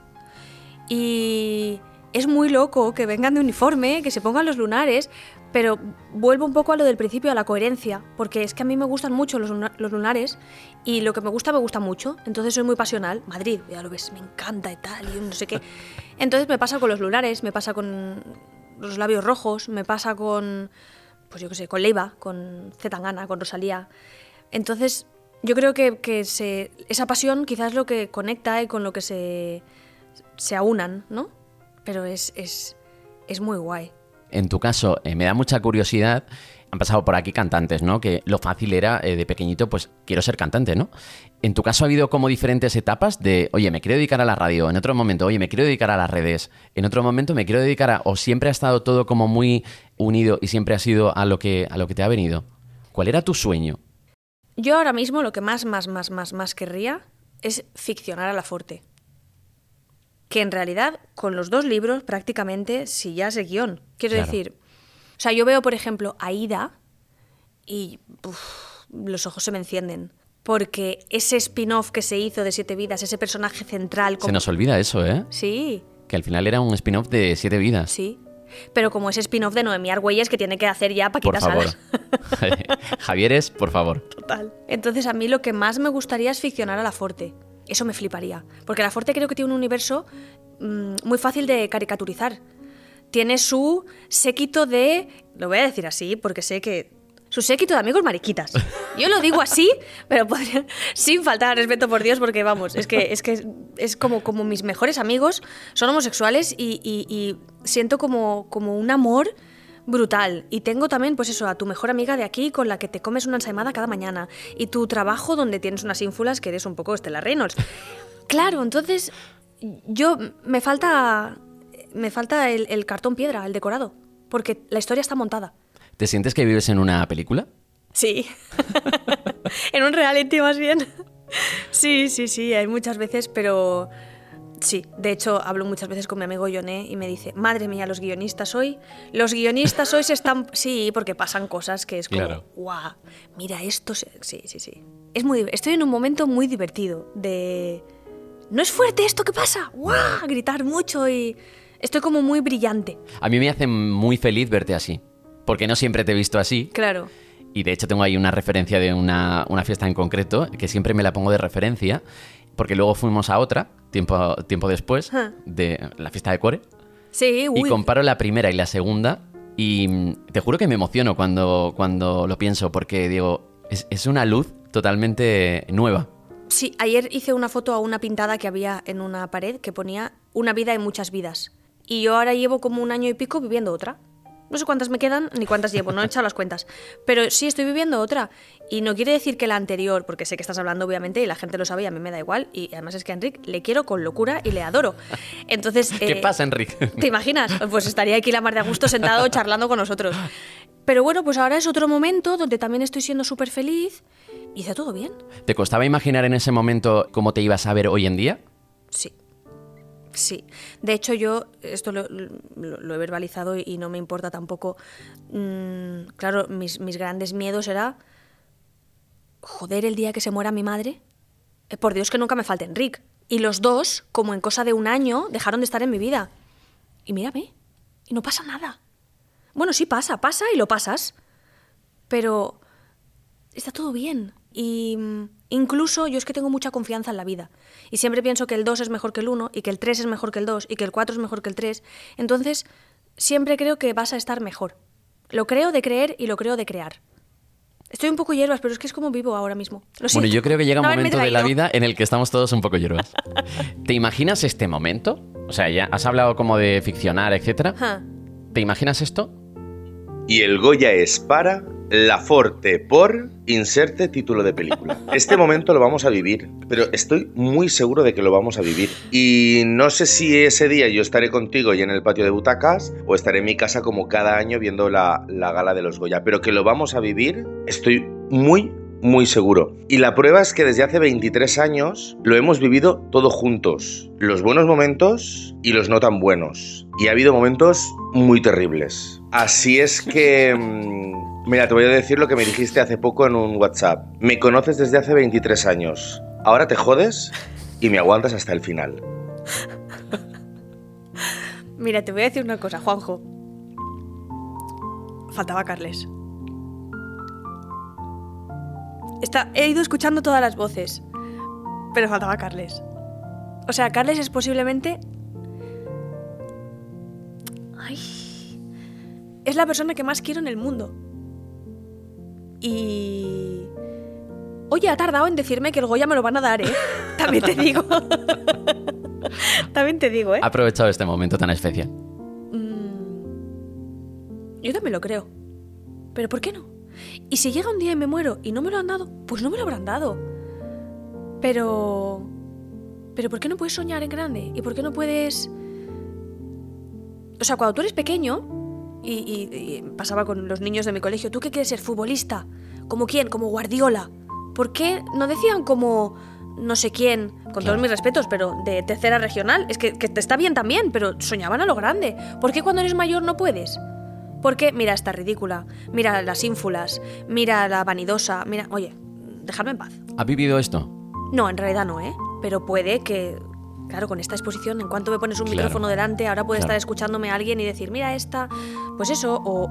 Y es muy loco que vengan de uniforme, que se pongan los lunares, pero vuelvo un poco a lo del principio, a la coherencia, porque es que a mí me gustan mucho los, luna- los lunares y lo que me gusta me gusta mucho, entonces soy muy pasional. Madrid, ya lo ves, me encanta y tal, y no sé qué. Entonces me pasa con los lunares, me pasa con los labios rojos, me pasa con, pues yo qué sé, con Leiva, con Zetangana, con Rosalía. Entonces yo creo que, que se, esa pasión quizás es lo que conecta y con lo que se, se aunan, ¿no? Pero es, es, es muy guay.
En tu caso, eh, me da mucha curiosidad. Han pasado por aquí cantantes, ¿no? Que lo fácil era, eh, de pequeñito, pues quiero ser cantante, ¿no? En tu caso ha habido como diferentes etapas de, oye, me quiero dedicar a la radio. En otro momento, oye, me quiero dedicar a las redes. En otro momento, me quiero dedicar a... O siempre ha estado todo como muy unido y siempre ha sido a lo que, a lo que te ha venido. ¿Cuál era tu sueño?
Yo ahora mismo lo que más, más, más, más, más querría es ficcionar a la Forte. Que en realidad, con los dos libros, prácticamente, si ya es el guión. Quiero
Claro.
decir, o sea, yo veo, por ejemplo, a Ida y uf, los ojos se me encienden. Porque ese spin-off que se hizo de Siete Vidas, ese personaje central...
Se
como-
nos olvida eso, ¿eh?
Sí,
Que al final era un spin-off de Siete Vidas.
sí. Pero como ese spin-off de Noemí Argüelles que tiene que hacer ya
Por
Paquita
favor.
Salas.
Javieres, por favor.
Total. Entonces a mí lo que más me gustaría es ficcionar a la Forte. Eso me fliparía. Porque la Forte creo que tiene un universo mm, muy fácil de caricaturizar. Tiene su séquito de... Lo voy a decir así porque sé que... Su séquito de amigos mariquitas. Yo lo digo así, pero podría, sin faltar al respeto, por Dios, porque vamos, es que es, que es como, como mis mejores amigos son homosexuales y, y- y siento como, como un amor brutal. Y tengo también, pues eso, a tu mejor amiga de aquí con la que te comes una ensaimada cada mañana. Y tu trabajo donde tienes unas ínfulas que eres un poco Estela Reynolds. Claro, entonces yo me falta, me falta el, el cartón piedra, el decorado, porque la historia está montada.
¿Te sientes que vives en una película?
Sí. En un reality más bien. Sí, sí, sí, hay muchas veces, pero sí. De hecho, hablo muchas veces con mi amigo Yoné y me dice, madre mía, los guionistas hoy, los guionistas hoy se están... Sí, porque pasan cosas que es como,
Claro.
guau, mira esto... se-". Sí, sí, sí. Es muy, estoy en un momento muy divertido de... ¿No es fuerte esto que pasa? ¡Guau! Gritar mucho y... Estoy como muy brillante.
A mí me hace muy feliz verte así. Porque no siempre te he visto así.
Claro.
Y de hecho tengo ahí una referencia de una, una fiesta en concreto, que siempre me la pongo de referencia, porque luego fuimos a otra, tiempo, tiempo después,
Ah.
de la fiesta de Core,
Sí, uy.
y comparo la primera y la segunda, y mm, te juro que me emociono cuando, cuando lo pienso, porque digo, es, es una luz totalmente nueva.
Sí, ayer hice una foto a una pintada que había en una pared que ponía una vida y muchas vidas. Y yo ahora llevo como un año y pico viviendo otra. No sé cuántas me quedan ni cuántas llevo, no he echado las cuentas. Pero sí estoy viviendo otra. Y no quiere decir que la anterior, porque sé que estás hablando obviamente y la gente lo sabe y a mí me da igual. Y además es que a Enric le quiero con locura y le adoro. Entonces...
¿Qué
eh,
pasa, Enrique?
¿Te imaginas? Pues estaría aquí la mar de a gusto sentado charlando con nosotros. Pero bueno, pues ahora es otro momento donde también estoy siendo súper feliz y está todo bien.
¿Te costaba imaginar en ese momento cómo te ibas a ver hoy en día?
Sí. Sí. De hecho, yo esto lo, lo- lo he verbalizado y no me importa tampoco. Mm, claro, mis, mis grandes miedos era... Joder, el día que se muera mi madre. Eh, por Dios que nunca me falte Enric. Y los dos, como en cosa de un año, dejaron de estar en mi vida. Y mírame. Y no pasa nada. Bueno, sí pasa, pasa y lo pasas. Pero está todo bien. Y mm, incluso yo es que tengo mucha confianza en la vida. Y siempre pienso que el dos es mejor que el uno, y que el tres es mejor que el dos, y que el cuatro es mejor que el tres. Entonces, siempre creo que vas a estar mejor. Lo creo de creer y lo creo de crear. Estoy un poco hierbas, pero es que es como vivo ahora mismo. Lo
Bueno,
siento.
yo creo que llega un
No haberme
momento de la
traído.
vida en el que estamos todos un poco hierbas. ¿Te imaginas este momento? O sea, ya has hablado como de ficcionar, etcétera.
Ajá.
¿Te imaginas esto?
Y el Goya es para La Forte por inserte título de película. Este momento lo vamos a vivir, pero estoy muy seguro de que lo vamos a vivir. Y no sé si ese día yo estaré contigo y en el patio de butacas o estaré en mi casa como cada año viendo la, la gala de los Goya, pero que lo vamos a vivir, estoy muy, muy seguro. Y la prueba es que desde hace veintitrés años lo hemos vivido todo juntos. Los buenos momentos y los no tan buenos. Y ha habido momentos muy terribles. Así es que... Mira, te voy a decir lo que me dijiste hace poco en un WhatsApp. Me conoces desde hace veintitrés años. Ahora te jodes y me aguantas hasta el final.
Mira, te voy a decir una cosa, Juanjo. Faltaba Carles. Está, he ido escuchando todas las voces, pero faltaba Carles. O sea, Carles es posiblemente... Ay, es la persona que más quiero en el mundo. Y... Oye, ha tardado en decirme que el Goya me lo van a dar, ¿eh? También te digo. También te digo, ¿eh?
Ha aprovechado este momento tan especial.
Mm, yo también lo creo. ¿Pero por qué no? Y si llega un día y me muero y no me lo han dado, pues no me lo habrán dado. Pero... ¿Pero por qué no puedes soñar en grande? ¿Y por qué no puedes...? O sea, cuando tú eres pequeño, y, y, y pasaba con los niños de mi colegio, ¿tú qué quieres ser? ¿Futbolista? ¿Como quién? ¿Como Guardiola? ¿Por qué no decían como no sé quién, con claro. todos mis respetos, pero de tercera regional? Es que, que te está bien también, pero soñaban a lo grande. ¿Por qué cuando eres mayor no puedes? Porque mira esta ridícula, mira las ínfulas, mira la vanidosa, mira... Oye, dejadme en paz.
¿Has vivido esto?
No, en realidad no, ¿eh? Pero puede que... Claro, con esta exposición, en cuanto me pones un claro. micrófono delante, ahora puede claro. estar escuchándome a alguien y decir, mira esta... Pues eso, o...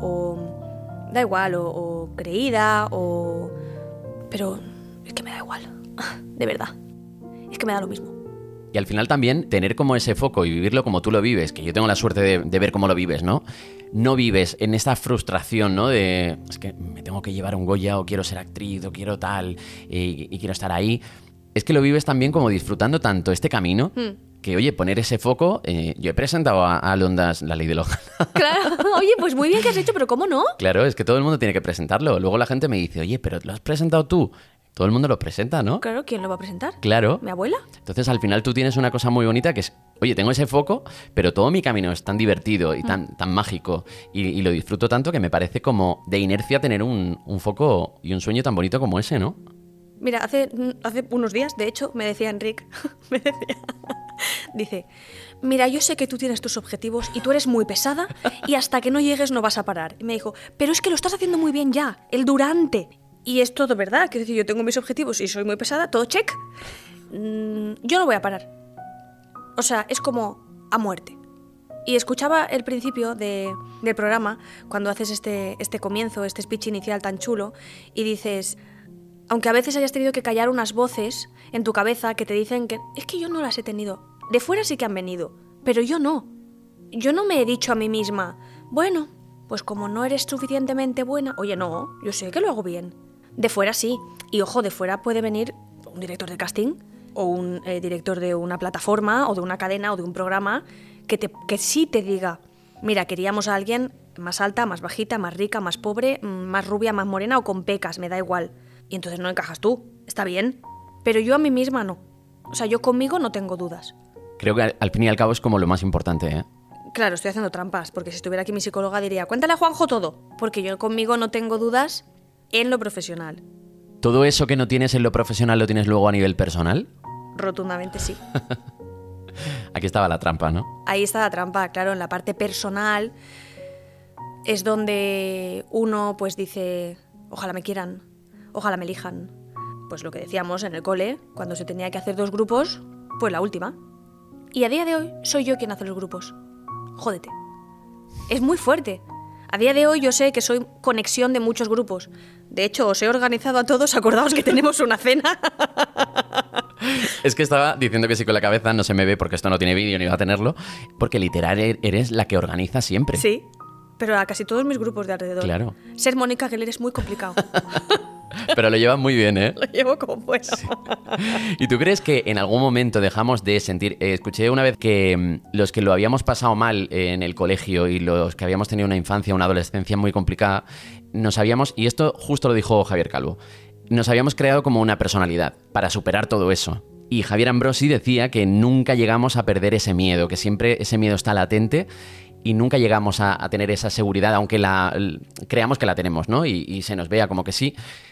o da igual, o, o creída, o... Pero es que me da igual, de verdad. Es que me da lo mismo.
Y al final también tener como ese foco y vivirlo como tú lo vives, que yo tengo la suerte de, de ver cómo lo vives, ¿no? No vives en esta frustración, ¿no? De, es que me tengo que llevar un Goya o quiero ser actriz o quiero tal y, y quiero estar ahí. Es que lo vives también como disfrutando tanto este camino mm. que, oye, poner ese foco... Eh, yo he presentado a, a Alondas La Ley de Lojana.
Claro, oye, pues muy bien que has hecho, pero ¿cómo no?
Claro, es que todo el mundo tiene que presentarlo. Luego la gente me dice, oye, pero ¿lo has presentado tú? Todo el mundo lo presenta, ¿no?
Claro, ¿quién lo va a presentar?
Claro.
¿Mi abuela? Entonces,
al final tú tienes una cosa muy bonita que es, oye, tengo ese foco, pero todo mi camino es tan divertido y tan, mm. tan mágico y, y lo disfruto tanto que me parece como de inercia tener un, un foco y un sueño tan bonito como ese, ¿no?
Mira, hace, hace unos días, de hecho, me decía Enric, me decía, dice, mira, yo sé que tú tienes tus objetivos y tú eres muy pesada y hasta que no llegues no vas a parar. Y me dijo, pero es que lo estás haciendo muy bien ya, el durante. Y es todo verdad, quiero decir, yo tengo mis objetivos y soy muy pesada, todo check. Mm, yo no voy a parar. O sea, es como a muerte. Y escuchaba el principio de, del programa, cuando haces este, este comienzo, este speech inicial tan chulo, y dices, aunque a veces hayas tenido que callar unas voces en tu cabeza que te dicen que es que yo no las he tenido. De fuera sí que han venido, pero yo no. Yo no me he dicho a mí misma, bueno, pues como no eres suficientemente buena, oye, no, yo sé que lo hago bien. De fuera sí. Y ojo, de fuera puede venir un director de casting o un eh, director de una plataforma o de una cadena o de un programa que, te, que sí te diga, mira, queríamos a alguien más alta, más bajita, más rica, más pobre, más rubia, más morena o con pecas, me da igual. Y entonces no encajas tú, está bien. Pero yo a mí misma no. O sea, yo conmigo no tengo dudas.
Creo que al fin y al cabo es como lo más importante, ¿eh?
Claro, estoy haciendo trampas, porque si estuviera aquí mi psicóloga diría, cuéntale a Juanjo todo, porque yo conmigo no tengo dudas en lo profesional.
¿Todo eso que no tienes en lo profesional lo tienes luego a nivel personal?
Rotundamente sí.
Aquí estaba la trampa, ¿no?
Ahí está la trampa, claro, en la parte personal es donde uno pues dice, ojalá me quieran, ojalá me elijan. Pues lo que decíamos en el cole, cuando se tenía que hacer dos grupos, pues la última. Y a día de hoy soy yo quien hace los grupos. Jódete. Es muy fuerte. A día de hoy yo sé que soy conexión de muchos grupos. De hecho, os he organizado a todos, acordaos que tenemos una cena.
Es que estaba diciendo que sí con la cabeza, no se me ve porque esto no tiene vídeo ni va a tenerlo, porque literal eres la que organiza siempre.
Sí, pero a casi todos mis grupos de alrededor.
Claro.
Ser Mónica Geller es muy complicado.
Pero lo llevas muy bien, ¿eh?
Lo llevo como puedo. Sí.
¿Y tú crees que en algún momento dejamos de sentir... Eh, escuché una vez que mmm, los que lo habíamos pasado mal eh, en el colegio y los que habíamos tenido una infancia, una adolescencia muy complicada, nos habíamos... Y esto justo lo dijo Javier Calvo. Nos habíamos creado como una personalidad para superar todo eso. Y Javier Ambrosi decía que nunca llegamos a perder ese miedo, que siempre ese miedo está latente y nunca llegamos a, a tener esa seguridad, aunque la creamos que la tenemos, ¿no? Y, y se nos vea como que sí.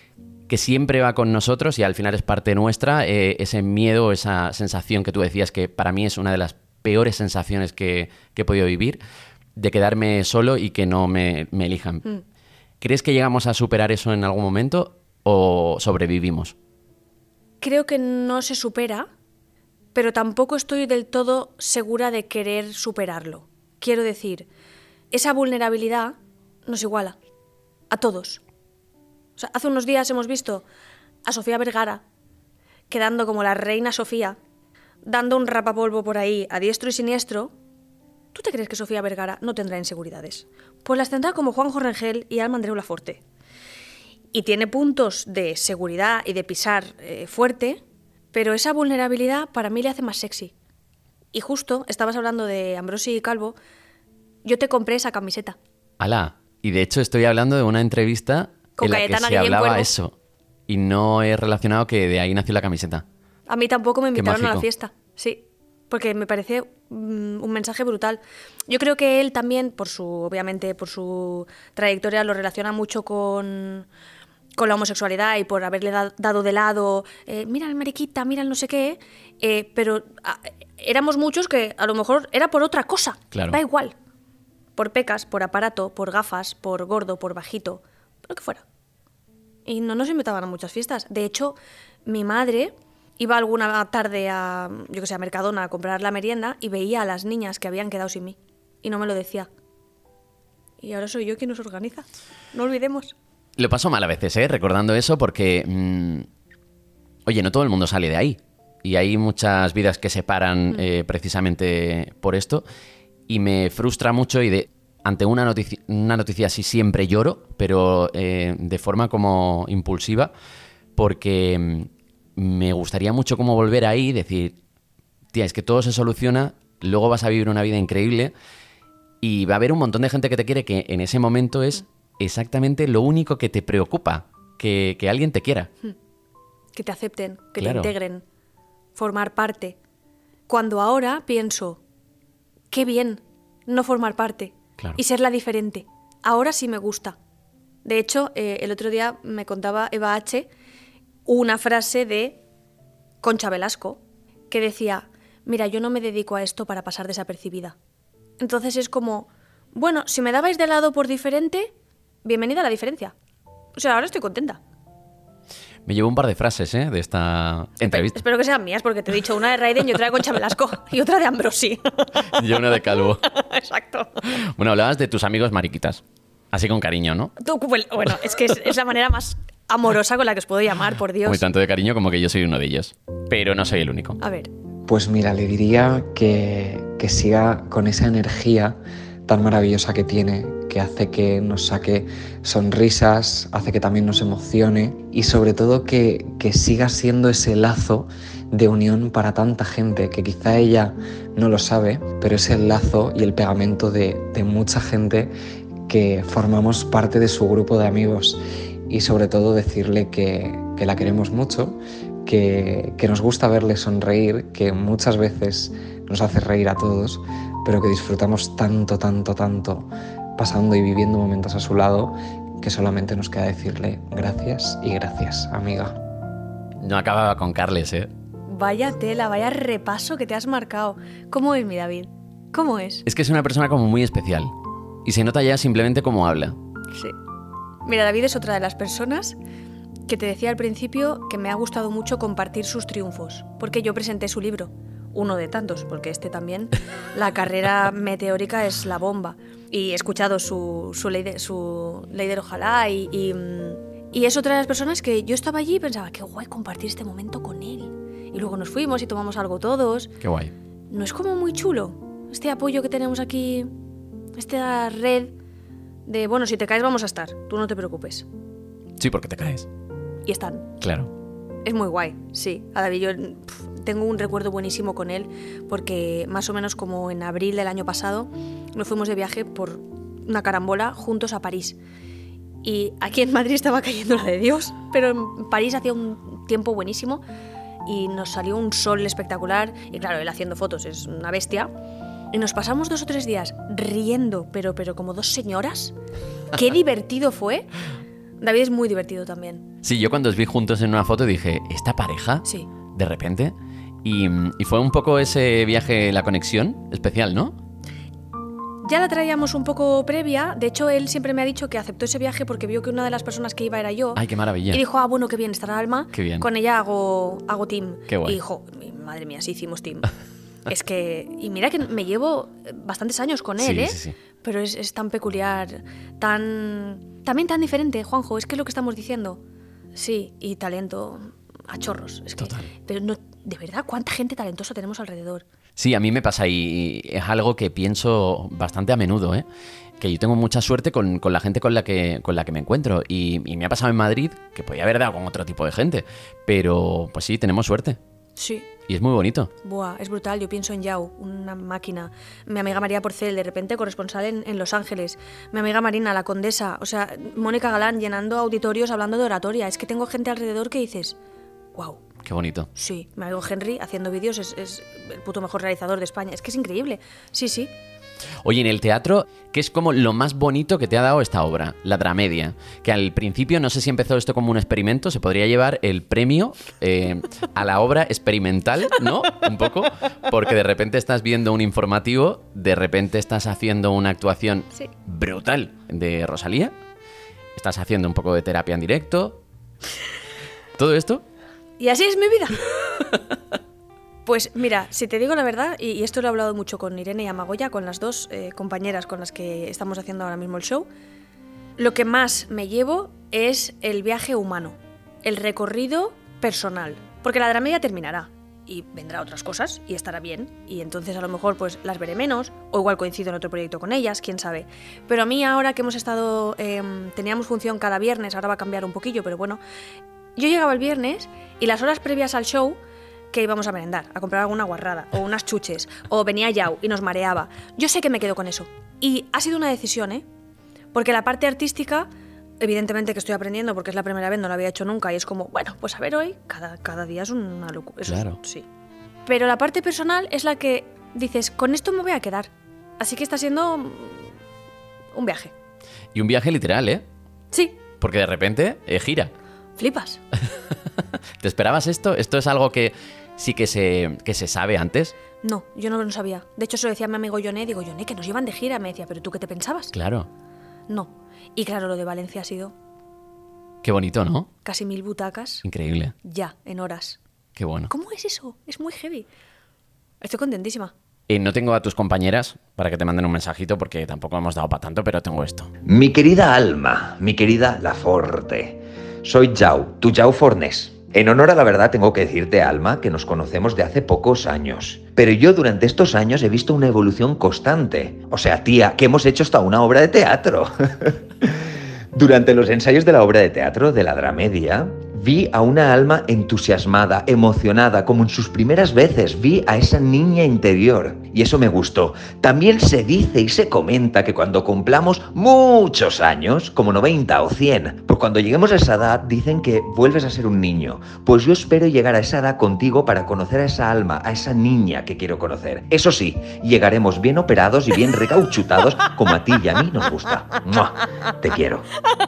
que siempre va con nosotros y al final es parte nuestra, eh, ese miedo, esa sensación que tú decías que para mí es una de las peores sensaciones que, que he podido vivir, de quedarme solo y que no me, me elijan. Mm. ¿Crees que llegamos a superar eso en algún momento o sobrevivimos?
Creo que no se supera, pero tampoco estoy del todo segura de querer superarlo. Quiero decir, esa vulnerabilidad nos iguala a todos. O sea, hace unos días hemos visto a Sofía Vergara quedando como la reina Sofía, dando un rapapolvo por ahí a diestro y siniestro. ¿Tú te crees que Sofía Vergara no tendrá inseguridades? Pues las tendrá como Juanjo Rengel y Alma Andreu Laforte. Y tiene puntos de seguridad y de pisar eh, fuerte, pero esa vulnerabilidad para mí le hace más sexy. Y justo, estabas hablando de Ambrosi y Calvo, yo te compré esa camiseta.
¡Hala! Y de hecho estoy hablando de una entrevista
Con
en la
Cayetana
que se
Guillén
hablaba
Cuervo.
Eso. Y no he relacionado que de ahí nació la camiseta.
A mí tampoco me invitaron a la
mágico.
fiesta, sí, porque me parece mm, un mensaje brutal. Yo creo que él también, por su, obviamente, por su trayectoria, lo relaciona mucho con, con la homosexualidad y por haberle da, dado de lado, eh, mira el mariquita, mira el no sé qué, eh, pero a, éramos muchos que a lo mejor era por otra cosa,
Claro.
Da igual, por pecas, por aparato, por gafas, por gordo, por bajito, lo que fuera. Y no nos invitaban a muchas fiestas. De hecho, mi madre iba alguna tarde a, yo que sé, a Mercadona a comprar la merienda y veía a las niñas que habían quedado sin mí. Y no me lo decía. Y ahora soy yo quien nos organiza. No olvidemos.
Lo paso mal a veces, ¿eh? Recordando eso porque... Mmm, oye, no todo el mundo sale de ahí. Y hay muchas vidas que se paran mm. eh, precisamente por esto. Y me frustra mucho y de... Ante una noticia, una noticia así siempre lloro, pero eh, de forma como impulsiva, porque me gustaría mucho como volver ahí y decir, tía, es que todo se soluciona, luego vas a vivir una vida increíble y va a haber un montón de gente que te quiere que en ese momento es exactamente lo único que te preocupa, que, que alguien te quiera.
Que te acepten, que
Claro.
te integren, formar parte. Cuando ahora pienso, qué bien no formar parte.
Claro.
Y ser la diferente. Ahora sí me gusta. De hecho, eh, el otro día me contaba Eva H. una frase de Concha Velasco que decía, mira, yo no me dedico a esto para pasar desapercibida. Entonces es como, bueno, si me dabais de lado por diferente, bienvenida a la diferencia. O sea, ahora estoy contenta.
Me llevo un par de frases ¿eh? de esta entrevista.
Espero que sean mías, porque te he dicho una de Raiden y otra de Concha Velasco y otra de Ambrosi.
Y una de Calvo.
Exacto.
Bueno, hablabas de tus amigos mariquitas. Así con cariño, ¿no?
Tú, bueno, es que es, es la manera más amorosa con la que os puedo llamar, por Dios.
Muy tanto de cariño como que yo soy uno de ellos. Pero no soy el único.
A ver.
Pues mira, le diría que, que siga con esa energía tan maravillosa que tiene, que hace que nos saque sonrisas, hace que también nos emocione y sobre todo que, que siga siendo ese lazo de unión para tanta gente, que quizá ella no lo sabe, pero es el lazo y el pegamento de, de mucha gente que formamos parte de su grupo de amigos. Y sobre todo decirle que, que la queremos mucho, que, que nos gusta verle sonreír, que muchas veces nos hace reír a todos, pero que disfrutamos tanto, tanto, tanto pasando y viviendo momentos a su lado, que solamente nos queda decirle gracias y gracias, amiga.
No acababa con Carles, ¿eh?
Vaya tela, vaya repaso que te has marcado. ¿Cómo es mi David? ¿Cómo es?
Es que es una persona como muy especial. Y se nota ya simplemente cómo habla.
Sí. Mira, David es otra de las personas que te decía al principio que me ha gustado mucho compartir sus triunfos, porque yo presenté su libro, uno de tantos, porque este también, la carrera meteórica es la bomba. Y he escuchado su, su, ley, de, su ley del ojalá y, y, y es otra de las personas que yo estaba allí y pensaba, qué guay compartir este momento con él. Y luego nos fuimos y tomamos algo todos.
Qué guay.
¿No es como muy chulo este apoyo que tenemos aquí, esta red de, bueno, si te caes vamos a estar, tú no te preocupes?
Sí, porque te caes.
Y están.
Claro.
Es muy guay, sí. A David yo pf, tengo un recuerdo buenísimo con él porque más o menos como en abril del año pasado nos fuimos de viaje por una carambola juntos a París. Y aquí en Madrid estaba cayendo la de Dios, pero en París hacía un tiempo buenísimo y nos salió un sol espectacular. Y claro, él haciendo fotos es una bestia. Y nos pasamos dos o tres días riendo, pero, pero como dos señoras. ¡Qué divertido fue! David es muy divertido también.
Sí, yo cuando os vi juntos en una foto dije, ¿esta pareja?
Sí.
De repente. Y, y fue un poco ese viaje, la conexión especial, ¿no?
Ya la traíamos un poco previa. De hecho, él siempre me ha dicho que aceptó ese viaje porque vio que una de las personas que iba era yo.
¡Ay, qué maravilla!
Y dijo, ah, bueno, qué bien, estará Alma.
Qué bien.
Con ella hago, hago team.
Qué guay.
Y dijo, madre mía, sí hicimos team. Es que... Y mira que me llevo bastantes años con él,
sí,
¿eh?
Sí, sí.
Pero es, es tan peculiar, tan... También tan diferente, Juanjo. Es que es lo que estamos diciendo. Sí, y talento a chorros. Es que,
Total.
Pero no, de verdad, ¿cuánta gente talentosa tenemos alrededor?
Sí, a mí me pasa y es algo que pienso bastante a menudo, ¿eh? Que yo tengo mucha suerte con, con la gente con la que, con la que me encuentro. Y, y me ha pasado en Madrid, que podía haber dado con otro tipo de gente. Pero, pues sí, tenemos suerte.
Sí.
Y es muy bonito.
Buah, es brutal. Yo pienso en Yao, una máquina. Mi amiga María Porcel, de repente corresponsal en, en Los Ángeles. Mi amiga Marina, la condesa. O sea, Mónica Galán llenando auditorios hablando de oratoria. Es que tengo gente alrededor que dices, wow.
Qué bonito.
Sí, mi amigo Henry haciendo vídeos es, es el puto mejor realizador de España. Es que es increíble. Sí, sí.
Oye, en el teatro, ¿qué es como lo más bonito que te ha dado esta obra? La Dramedia. Que al principio, no sé si empezó esto como un experimento, se podría llevar el premio eh, a la obra experimental, ¿no? Un poco, porque de repente estás viendo un informativo, de repente estás haciendo una actuación
sí.
brutal de Rosalía, estás haciendo un poco de terapia en directo, todo esto.
Y así es mi vida. Pues mira, si te digo la verdad, y, y esto lo he hablado mucho con Irene y Amagoya, con las dos eh, compañeras con las que estamos haciendo ahora mismo el show, lo que más me llevo es el viaje humano, el recorrido personal. Porque la dramedia terminará y vendrá otras cosas y estará bien. Y entonces a lo mejor pues las veré menos, o igual coincido en otro proyecto con ellas, quién sabe. Pero a mí ahora que hemos estado, eh, teníamos función cada viernes, ahora va a cambiar un poquillo, pero bueno, yo llegaba el viernes y las horas previas al show, que íbamos a merendar, a comprar alguna guarrada, o unas chuches, o venía Yao y nos mareaba. Yo sé que me quedo con eso. Y ha sido una decisión, ¿eh? Porque la parte artística, evidentemente que estoy aprendiendo, porque es la primera vez, no lo había hecho nunca, y es como, bueno, pues a ver hoy, cada, cada día es una locura. Eso
claro.
Es, sí. Pero la parte personal es la que dices, con esto me voy a quedar. Así que está siendo un viaje.
Y un viaje literal, ¿eh?
Sí.
Porque de repente eh, gira.
Flipas.
¿Te esperabas esto? ¿Esto es algo que sí que se, que se sabe antes?
No, yo no lo sabía. De hecho, se lo decía a mi amigo Yoné. Digo, Yoné, que nos llevan de gira. Me decía, ¿pero tú qué te pensabas?
Claro.
No. Y claro, lo de Valencia ha sido...
Qué bonito, ¿no?
Casi mil butacas.
Increíble.
Ya, en horas.
Qué bueno.
¿Cómo es eso? Es muy heavy. Estoy contentísima.
Eh, no tengo a tus compañeras para que te manden un mensajito porque tampoco hemos dado para tanto, pero tengo esto.
Mi querida Alma, mi querida Laforte, soy Yao, tu Yao Fornés. En honor a la verdad tengo que decirte, Alma, que nos conocemos de hace pocos años. Pero yo durante estos años he visto una evolución constante. O sea, tía, que hemos hecho hasta una obra de teatro. Durante los ensayos de la obra de teatro de la Dramedia, vi a una Alma entusiasmada, emocionada, como en sus primeras veces. Vi a esa niña interior y eso me gustó. También se dice y se comenta que cuando cumplamos muchos años, como noventa o cien, pues cuando lleguemos a esa edad dicen que vuelves a ser un niño. Pues yo espero llegar a esa edad contigo para conocer a esa Alma, a esa niña que quiero conocer. Eso sí, llegaremos bien operados y bien recauchutados como a ti y a mí nos gusta. ¡Mua! Te quiero.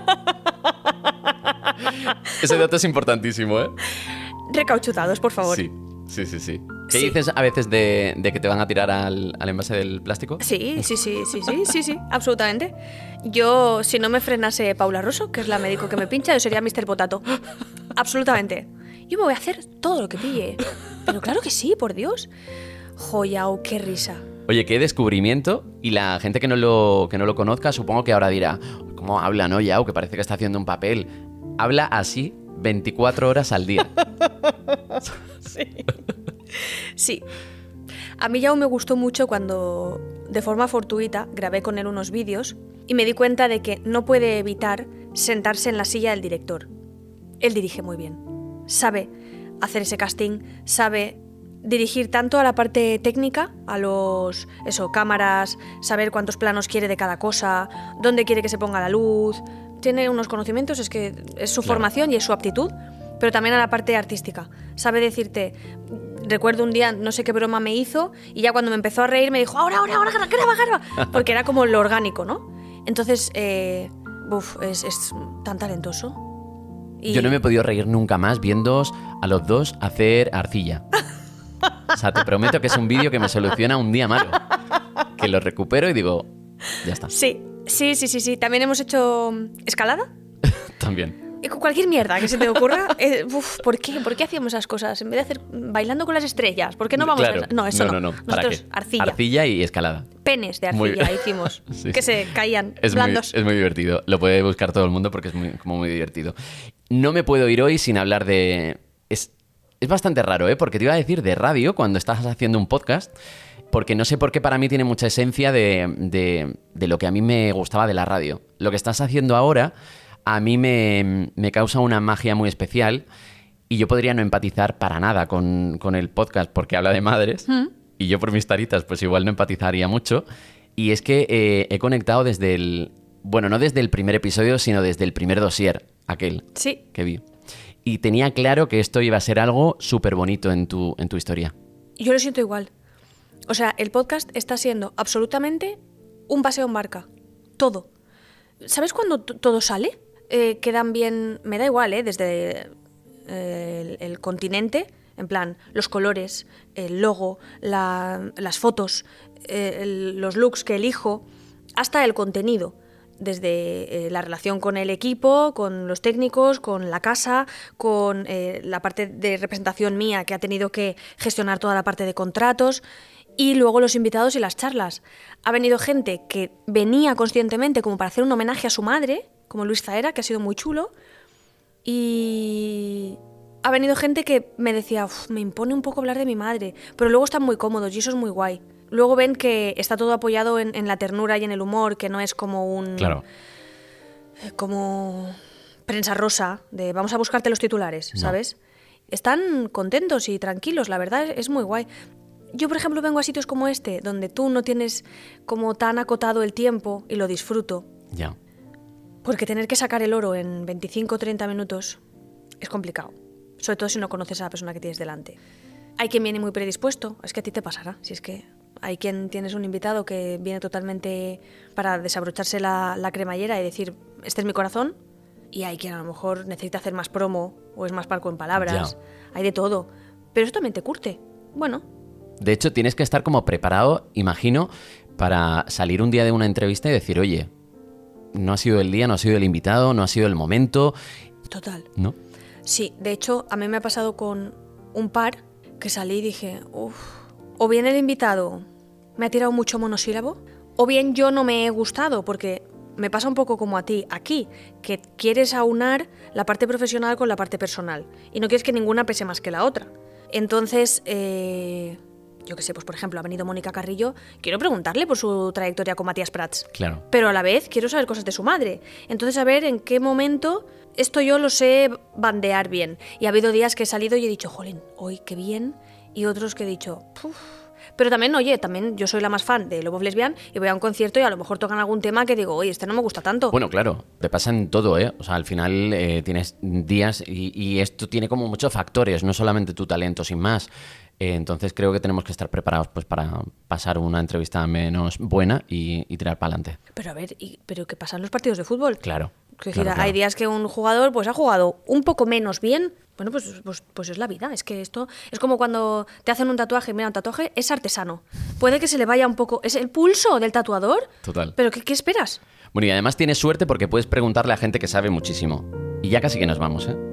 Ese dato es importantísimo, ¿eh?
Recauchutados, por favor.
Sí, sí, sí, sí. ¿Qué
Sí.
dices a veces de, de que te van a tirar al, al envase del plástico?
Sí, sí, sí, sí, sí, sí, sí, absolutamente. Yo, si no me frenase Paula Rosso, que es la médico que me pincha, yo sería mister Potato. Absolutamente. Yo me voy a hacer todo lo que pille. Pero claro que sí, por Dios. Joyao, qué risa.
Oye, qué descubrimiento. Y la gente que no lo, que no lo conozca, supongo que ahora dirá, ¿cómo habla, no, Yao? Que parece que está haciendo un papel. Habla así veinticuatro horas al día.
Sí. Sí. A mí Yao me gustó mucho cuando, de forma fortuita, grabé con él unos vídeos y me di cuenta de que no puede evitar sentarse en la silla del director. Él dirige muy bien. Sabe hacer ese casting, sabe dirigir tanto a la parte técnica, a los eso, cámaras, saber cuántos planos quiere de cada cosa, dónde quiere que se ponga la luz. Tiene unos conocimientos, es que es su
Claro.
formación y es su aptitud, pero también a la parte artística. Sabe decirte, recuerdo un día, no sé qué broma me hizo, y ya cuando me empezó a reír me dijo, ahora, ahora, ahora, graba, graba, porque era como lo orgánico, ¿no? Entonces, eh, uf, es, es tan talentoso. Y...
Yo no me he podido reír nunca más viéndoos a los dos hacer arcilla. O sea, te prometo que es un vídeo que me soluciona un día malo. Que lo recupero y digo, ya está.
Sí, sí, sí, sí, sí. También hemos hecho escalada.
También.
Y con cualquier mierda que se te ocurra. Eh, uf, ¿por qué? ¿Por qué hacíamos esas cosas? En vez de hacer bailando con las estrellas, ¿por qué no vamos
Claro.
a...? No, eso no.
No, no, no. ¿Para
Nosotros,
qué?
arcilla.
Arcilla y escalada.
Penes de
Muy
arcilla
bien.
hicimos.
Sí.
Que se caían
Es muy,
blandos.
es muy divertido. Lo puede buscar todo el mundo porque es muy, como muy divertido. No me puedo ir hoy sin hablar de... Es, es bastante raro, ¿eh? Porque te iba a decir de radio cuando estás haciendo un podcast, porque no sé por qué para mí tiene mucha esencia de, de, de lo que a mí me gustaba de la radio. Lo que estás haciendo ahora a mí me, me causa una magia muy especial y yo podría no empatizar para nada con, con el podcast porque habla de madres. ¿Mm? Y yo por mis taritas pues igual no empatizaría mucho. Y es que eh, he conectado desde el... Bueno, no desde el primer episodio, sino desde el primer dossier, aquel
sí.
que vi. Y tenía claro que esto iba a ser algo súper bonito en tu, en tu historia.
Yo lo siento igual. O sea, el podcast está siendo absolutamente un paseo en barca. Todo. ¿Sabes cuando t- todo sale? Eh, quedan bien... Me da igual, ¿eh? Desde eh, el, el continente, en plan, los colores, el logo, la, las fotos, eh, el, los looks que elijo, hasta el contenido. Desde eh, la relación con el equipo, con los técnicos, con la casa, con eh, la parte de representación mía que ha tenido que gestionar toda la parte de contratos y luego los invitados y las charlas. Ha venido gente que venía conscientemente como para hacer un homenaje a su madre, como Luis Zaera, que ha sido muy chulo, y ha venido gente que me decía, me impone un poco hablar de mi madre, pero luego están muy cómodos y eso es muy guay. Luego ven que está todo apoyado en, en la ternura y en el humor, que no es como un...
Claro.
Como prensa rosa, de vamos a buscarte los titulares,
No.
¿sabes? Están contentos y tranquilos, la verdad es muy guay. Yo, por ejemplo, vengo a sitios como este, donde tú no tienes como tan acotado el tiempo y lo disfruto.
Ya.
Porque tener que sacar el oro en veinticinco o treinta minutos es complicado. Sobre todo si no conoces a la persona que tienes delante. Hay quien viene muy predispuesto, es que a ti te pasará, si es que... Hay quien tienes un invitado que viene totalmente para desabrocharse la, la cremallera y decir, este es mi corazón, y hay quien a lo mejor necesita hacer más promo o es más parco en palabras. Ya. Hay de todo. Pero eso también te curte. Bueno.
De hecho, tienes que estar como preparado, imagino, para salir un día de una entrevista y decir, oye, no ha sido el día, no ha sido el invitado, no ha sido el momento.
Total.
¿No?
Sí, de hecho, a mí me ha pasado con un par que salí y dije, uff, o bien el invitado me ha tirado mucho monosílabo, o bien yo no me he gustado, porque me pasa un poco como a ti aquí, que quieres aunar la parte profesional con la parte personal y no quieres que ninguna pese más que la otra. Entonces, eh, yo qué sé, pues por ejemplo, ha venido Mónica Carrillo, quiero preguntarle por su trayectoria con Matías Prats.
Claro.
Pero a la vez quiero saber cosas de su madre. Entonces, a ver en qué momento esto yo lo sé bandear bien. Y ha habido días que he salido y he dicho, jolín, hoy qué bien, y otros que he dicho, puf. Pero también, oye, también yo soy la más fan de Love of Lesbian y voy a un concierto y a lo mejor tocan algún tema que digo, oye, este no me gusta tanto.
Bueno, claro, te pasa en todo, ¿eh? O sea, al final eh, tienes días y, y esto tiene como muchos factores, no solamente tu talento, sin más. Eh, entonces creo que tenemos que estar preparados pues para pasar una entrevista menos buena y, y tirar para adelante.
Pero a ver, ¿y, ¿pero qué pasa en los partidos de fútbol?
Claro.
Es decir,
claro, claro.
Hay días que un jugador pues ha jugado un poco menos bien. Bueno, pues, pues, pues es la vida. Es que esto es como cuando te hacen un tatuaje. Mira, un tatuaje es artesano. Puede que se le vaya un poco... Es el pulso del tatuador.
Total.
¿Pero qué, qué esperas?
Bueno, y además tienes suerte porque puedes preguntarle a gente que sabe muchísimo. Y ya casi que nos vamos, ¿eh?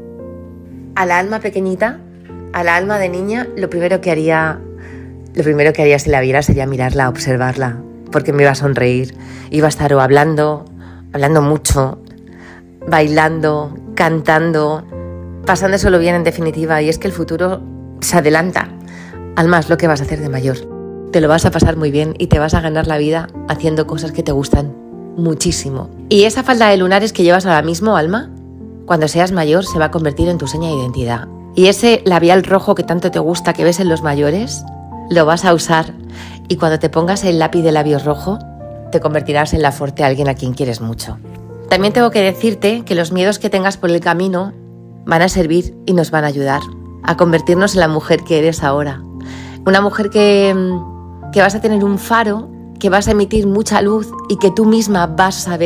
A la alma pequeñita, a la alma de niña, lo primero que haría... Lo primero que haría si la viera sería mirarla, observarla. Porque me iba a sonreír. Iba a estar o hablando, hablando mucho... bailando, cantando, pasándoselo bien en definitiva. Y es que el futuro se adelanta al más lo que vas a hacer de mayor. Te lo vas a pasar muy bien y te vas a ganar la vida haciendo cosas que te gustan muchísimo. Y esa falda de lunares que llevas ahora mismo, Alma, cuando seas mayor se va a convertir en tu seña de identidad. Y ese labial rojo que tanto te gusta que ves en los mayores, lo vas a usar. Y cuando te pongas el lápiz de labios rojo, te convertirás en la fuerte alguien a quien quieres mucho. También tengo que decirte que los miedos que tengas por el camino van a servir y nos van a ayudar a convertirnos en la mujer que eres ahora. Una mujer que, que vas a tener un faro, que vas a emitir mucha luz y que tú misma vas a saber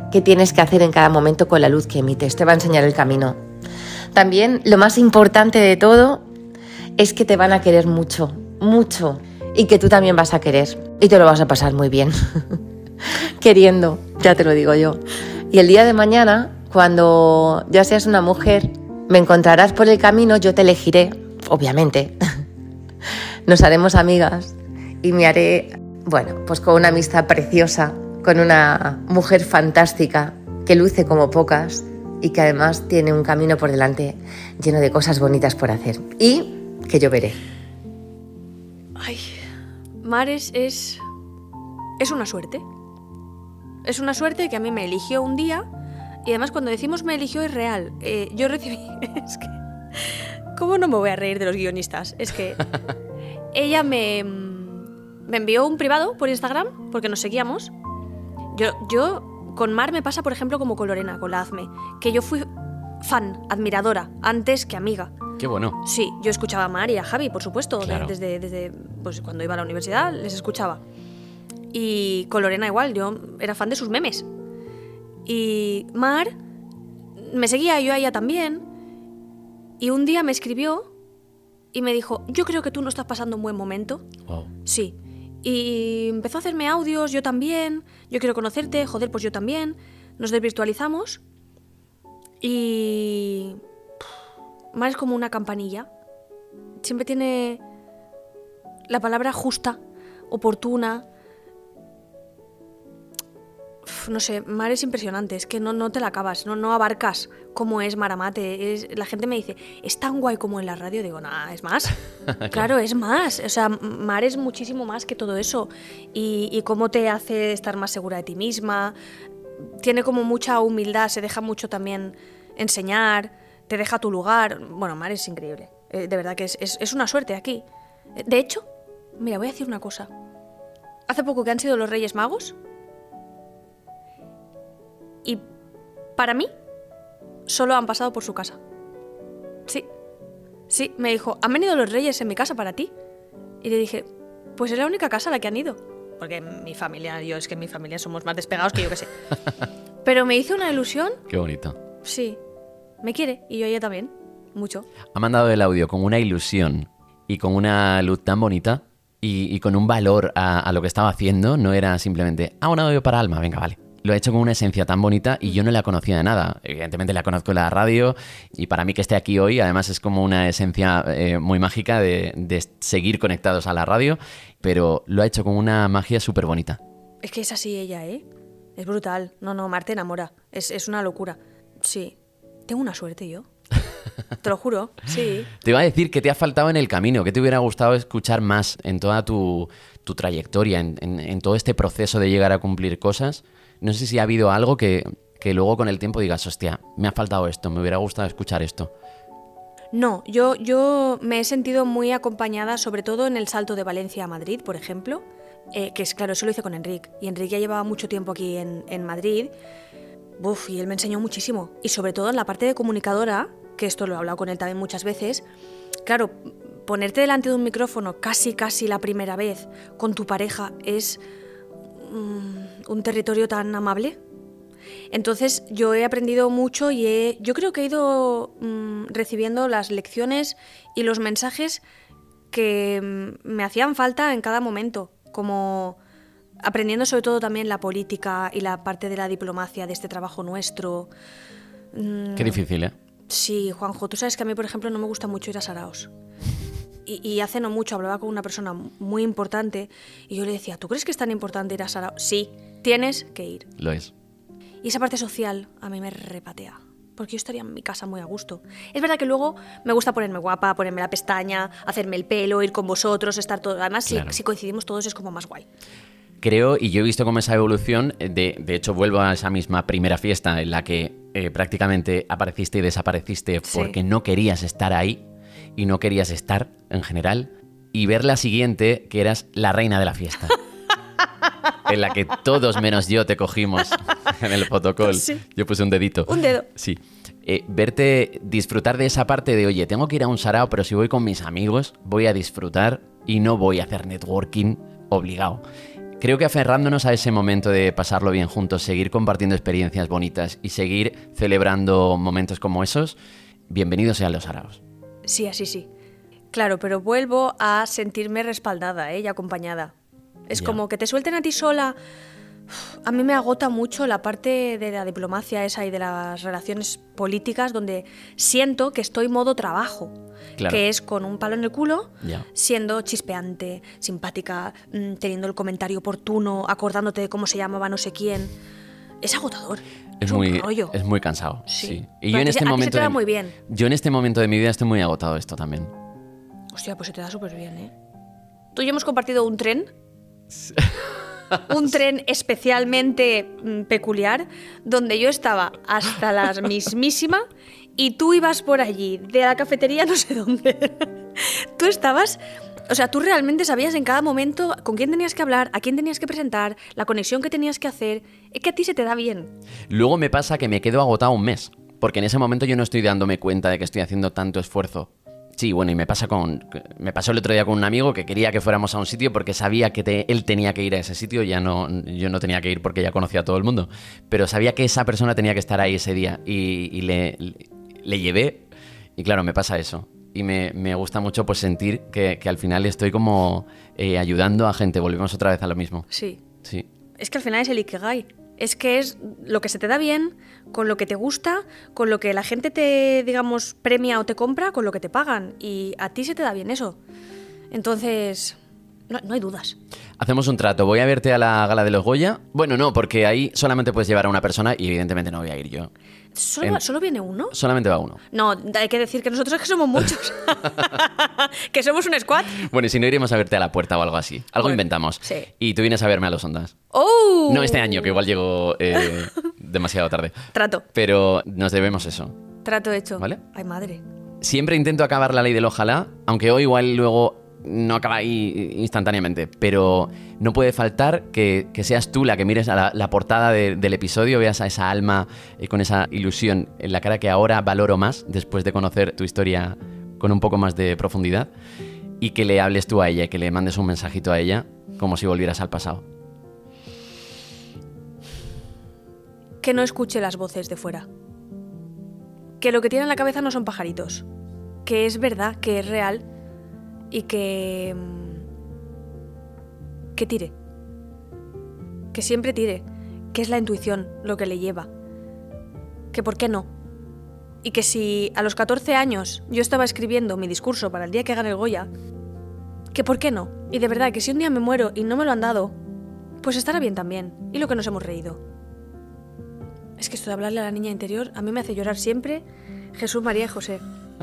qué tienes que hacer en cada momento con la luz que emites, te va a enseñar el camino. También lo más importante de todo es que te van a querer mucho, mucho, y que tú también vas a querer y te lo vas a pasar muy bien. Queriendo, ya te lo digo yo. Y el día de mañana, cuando ya seas una mujer, me encontrarás por el camino, yo te elegiré, obviamente. Nos haremos amigas y me haré, bueno, pues con una amistad preciosa, con una mujer fantástica que luce como pocas y que además tiene un camino por delante lleno de cosas bonitas por hacer. Y que yo veré.
Ay, Mar es, es, es una suerte. Es una suerte que a mí me eligió un día y además cuando decimos me eligió es real. Eh, yo recibí... Es que... ¿Cómo no me voy a reír de los guionistas? Es que ella me, me envió un privado por Instagram porque nos seguíamos. Yo, yo con Mar me pasa, por ejemplo, como con Lorena, con la Hazme, que yo fui fan, admiradora, antes que amiga.
Qué bueno.
Sí, yo escuchaba a Mar y a Javi, por supuesto,
Claro.
de- desde, desde pues, cuando iba a la universidad les escuchaba. Y con Lorena igual, yo era fan de sus memes. Y Mar me seguía, yo a ella también. Y un día me escribió y me dijo, yo creo que tú no estás pasando un buen momento.
Wow.
Sí. Y empezó a hacerme audios, yo también, yo quiero conocerte, joder, pues yo también. Nos desvirtualizamos y... Mar es como una campanilla. Siempre tiene la palabra justa, oportuna. Uf, no sé, Mar es impresionante, es que no, no te la acabas, no, no abarcas cómo es Mar Amate. Es, la gente me dice, ¿es tan guay como en la radio? Digo, nada, es más. Claro, es más. O sea, Mar es muchísimo más que todo eso. Y, y cómo te hace estar más segura de ti misma. Tiene como mucha humildad, se deja mucho también enseñar, te deja tu lugar. Bueno, Mar es increíble. Eh, de verdad que es, es, es una suerte aquí. De hecho, mira, voy a decir una cosa. Hace poco que han sido los Reyes Magos. Y para mí, solo han pasado por su casa. Sí, sí, me dijo, han venido los Reyes en mi casa para ti. Y le dije, pues es la única casa a la que han ido. Porque mi familia, yo es que en mi familia somos más despegados que yo que sé. Pero me hizo una ilusión.
Qué bonito.
Sí, me quiere y yo a ella también, mucho.
Ha mandado el audio con una ilusión y con una luz tan bonita y, y con un valor a, a lo que estaba haciendo. No era simplemente, ah, un audio para Alma, venga, vale. Lo ha hecho con una esencia tan bonita y yo no la conocía de nada. Evidentemente la conozco en la radio y para mí que esté aquí hoy además es como una esencia eh, muy mágica de, de seguir conectados a la radio, pero lo ha hecho con una magia súper bonita.
Es que es así ella, ¿eh? Es brutal. No, no, Mar te enamora. Es, es una locura. Sí. Tengo una suerte yo. Te lo juro, sí.
Te iba a decir que te ha faltado en el camino, que te hubiera gustado escuchar más en toda tu, tu trayectoria, en, en, en todo este proceso de llegar a cumplir cosas. No sé si ha habido algo que, que luego con el tiempo digas, hostia, me ha faltado esto, me hubiera gustado escuchar esto.
No, yo, yo me he sentido muy acompañada, sobre todo en el salto de Valencia a Madrid, por ejemplo, eh, que es claro, eso lo hice con Enric. Y Enric ya llevaba mucho tiempo aquí en, en Madrid. Uf, y él me enseñó muchísimo. Y sobre todo en la parte de comunicadora, que esto lo he hablado con él también muchas veces. Claro, ponerte delante de un micrófono casi, casi la primera vez con tu pareja es um, un territorio tan amable. Entonces yo he aprendido mucho y he, yo creo que he ido um, recibiendo las lecciones y los mensajes que um, me hacían falta en cada momento, como aprendiendo sobre todo también la política y la parte de la diplomacia de este trabajo nuestro. Um,
Qué difícil, ¿eh?
Sí, Juanjo, tú sabes que a mí, por ejemplo, no me gusta mucho ir a saraos. Y, y hace no mucho hablaba con una persona muy importante y yo le decía, ¿tú crees que es tan importante ir a saraos? Sí, tienes que ir.
Lo es.
Y esa parte social a mí me repatea, porque yo estaría en mi casa muy a gusto. Es verdad que luego me gusta ponerme guapa, ponerme la pestaña, hacerme el pelo, ir con vosotros, estar todo... Además, claro. si, si coincidimos todos es como más guay.
Creo, y yo he visto como esa evolución, de, de hecho vuelvo a esa misma primera fiesta en la que eh, prácticamente apareciste y desapareciste sí. porque no querías estar ahí y no querías estar en general, y ver la siguiente que eras la reina de la fiesta. En la que todos menos yo te cogimos en el protocolo. Sí. Yo puse un dedito.
Un dedo.
Sí. Eh, verte disfrutar de esa parte de, oye, tengo que ir a un sarao, pero si voy con mis amigos, voy a disfrutar y no voy a hacer networking obligado. Creo que aferrándonos a ese momento de pasarlo bien juntos, seguir compartiendo experiencias bonitas y seguir celebrando momentos como esos, bienvenidos sean los saraos.
Sí, así sí. Claro, pero vuelvo a sentirme respaldada, ¿eh? Y acompañada. Es
Ya.
como que te suelten a ti sola. A mí me agota mucho la parte de la diplomacia esa y de las relaciones políticas donde siento que estoy modo trabajo,
Claro.
que es con un palo en el culo,
Ya.
siendo chispeante, simpática, mm, teniendo el comentario oportuno, acordándote de cómo se llamaba no sé quién. Es agotador.
Es
un
muy,
rollo.
es muy cansado.
Sí.
Sí.
Pero
Y yo
a
en
ti
este
se- a ti se
momento
te da
de,
muy bien.
Yo en este momento de mi vida estoy muy agotado de esto también.
Hostia, pues se te da súper bien, ¿eh? Tú y yo hemos compartido un tren. Un tren especialmente mm, peculiar, donde yo estaba hasta la mismísima y tú ibas por allí, de la cafetería no sé dónde. Tú estabas... O sea, tú realmente sabías en cada momento con quién tenías que hablar, a quién tenías que presentar, la conexión que tenías que hacer. Es que a ti se te da bien.
Luego me pasa que me quedo agotado un mes, porque en ese momento yo no estoy dándome cuenta de que estoy haciendo tanto esfuerzo. Sí, bueno, y me pasa con me pasó el otro día con un amigo que quería que fuéramos a un sitio porque sabía que te- él tenía que ir a ese sitio, ya no yo no tenía que ir porque ya conocía a todo el mundo, pero sabía que esa persona tenía que estar ahí ese día y, y le, le, le llevé y claro, me pasa eso. Y me, me gusta mucho pues sentir que, que al final estoy como eh, ayudando a gente. Volvemos otra vez a lo mismo.
Sí.
Sí.
Es que al final es el Ikigai. Es que es lo que se te da bien, con lo que te gusta, con lo que la gente te, digamos, premia o te compra, con lo que te pagan. Y a ti se te da bien eso. Entonces, no, no hay dudas.
Hacemos un trato. Voy a verte a la gala de los Goya. Bueno, no, porque ahí solamente puedes llevar a una persona y evidentemente no voy a ir yo.
¿Solo,
En-
va- ¿Solo viene uno?
Solamente va uno.
No, hay que decir que nosotros es que somos muchos. Que somos un squad.
Bueno, y si no, iremos a verte a la puerta o algo así. Algo
Bueno,
inventamos.
sí.
Y tú vienes a verme a los Ondas.
¡Oh!
No este año, que igual llego eh, demasiado tarde.
Trato,
Pero nos debemos eso.
trato hecho.
¿Vale?
Ay, madre.
Siempre intento acabar la ley del ojalá, aunque hoy igual luego no acaba ahí instantáneamente. Pero no puede faltar que, que seas tú la que mires a la, la portada de- del episodio, veas a esa alma eh, con esa ilusión en la cara que ahora valoro más después de conocer tu historia con un poco más de profundidad. Y que le hables tú a ella, que le mandes un mensajito a ella como si volvieras al pasado.
Que no escuche las voces de fuera. Que lo que tiene en la cabeza no son pajaritos. Que es verdad, que es real y que... mm, que tire. Que siempre tire. Que es la intuición lo que le lleva. Que por qué no. Y que si a los catorce años yo estaba escribiendo mi discurso para el día que gane el Goya, que por qué no. Y de verdad que si un día me muero y no me lo han dado, pues estará bien también. Y lo que nos hemos reído. Es que esto de hablarle a la niña interior a mí me hace llorar siempre. Jesús, María y José.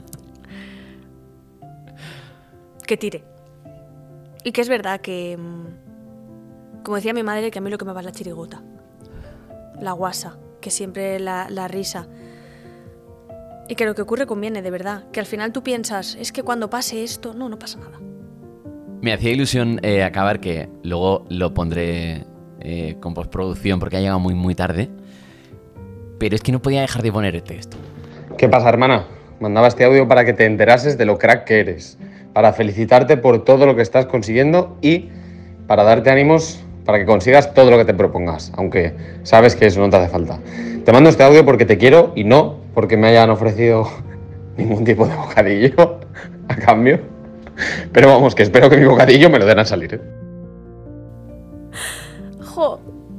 Que tire. Y que es verdad que, mm, como decía mi madre, que a mí lo que me va es la chirigota. La guasa, que siempre la, la risa. Y que lo que ocurre conviene, de verdad. Que al final tú piensas, es que cuando pase esto, no, no pasa nada.
Me hacía ilusión eh, acabar, que luego lo pondré eh, con postproducción porque ha llegado muy muy tarde. Pero es que no podía dejar de ponerte esto.
¿Qué pasa, hermana? Mandaba este audio para que te enterases de lo crack que eres, para felicitarte por todo lo que estás consiguiendo y para darte ánimos para que consigas todo lo que te propongas, aunque sabes que eso no te hace falta. Te mando este audio porque te quiero y no porque me hayan ofrecido ningún tipo de bocadillo a cambio. Pero vamos, que espero que mi bocadillo me lo den a salir, ¿eh?
Jo.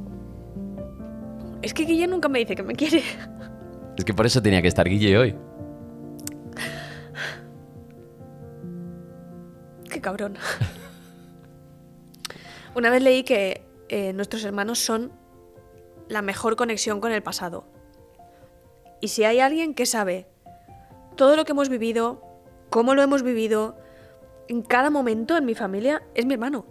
Es que Guille nunca me dice que me quiere.
Es que por eso tenía que estar Guille hoy.
Qué cabrón. Una vez leí que eh, nuestros hermanos son la mejor conexión con el pasado. Y si hay alguien que sabe todo lo que hemos vivido, cómo lo hemos vivido, en cada momento en mi familia, es mi hermano.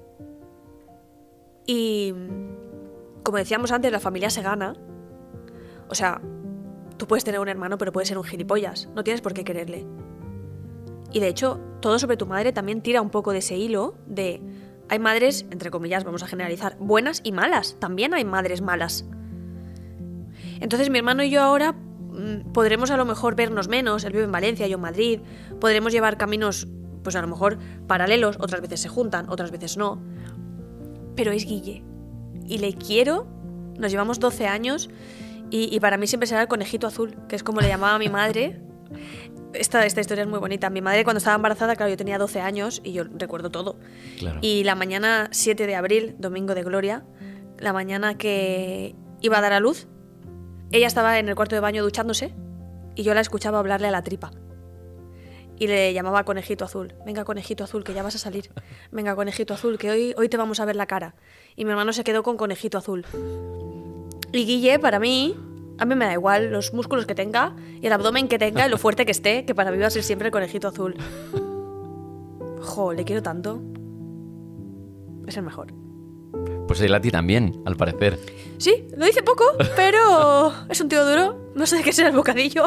Y como decíamos antes, la familia se gana. O sea, tú puedes tener un hermano, pero puedes ser un gilipollas. No tienes por qué quererle. Y de hecho, todo sobre tu madre también tira un poco de ese hilo de... Hay madres, entre comillas, vamos a generalizar, buenas y malas. También hay madres malas. Entonces mi hermano y yo ahora mmm, podremos a lo mejor vernos menos. Él vive en Valencia, yo en Madrid. Podremos llevar caminos, pues a lo mejor paralelos. Otras veces se juntan, otras veces no. Pero es Guille. y le quiero. Nos llevamos doce años y, y para mí siempre será el conejito azul, que es como le llamaba a mi madre. Esta, esta historia es muy bonita. Mi madre cuando estaba embarazada, claro, yo tenía doce años y yo recuerdo todo.
Claro.
Y la mañana siete de abril, domingo de gloria, la mañana que iba a dar a luz, ella estaba en el cuarto de baño duchándose y yo la escuchaba hablarle a la tripa. Y le llamaba conejito azul. Venga, conejito azul, que ya vas a salir. Venga, conejito azul, que hoy, hoy te vamos a ver la cara. Y mi hermano se quedó con conejito azul. Y Guille, para mí, a mí me da igual los músculos que tenga y el abdomen que tenga y lo fuerte que esté, que para mí va a ser siempre el conejito azul. Jo, le quiero tanto. Es el mejor.
Pues él a ti también, al parecer.
Sí, lo dice poco, pero es un tío duro. No sé de qué será el bocadillo.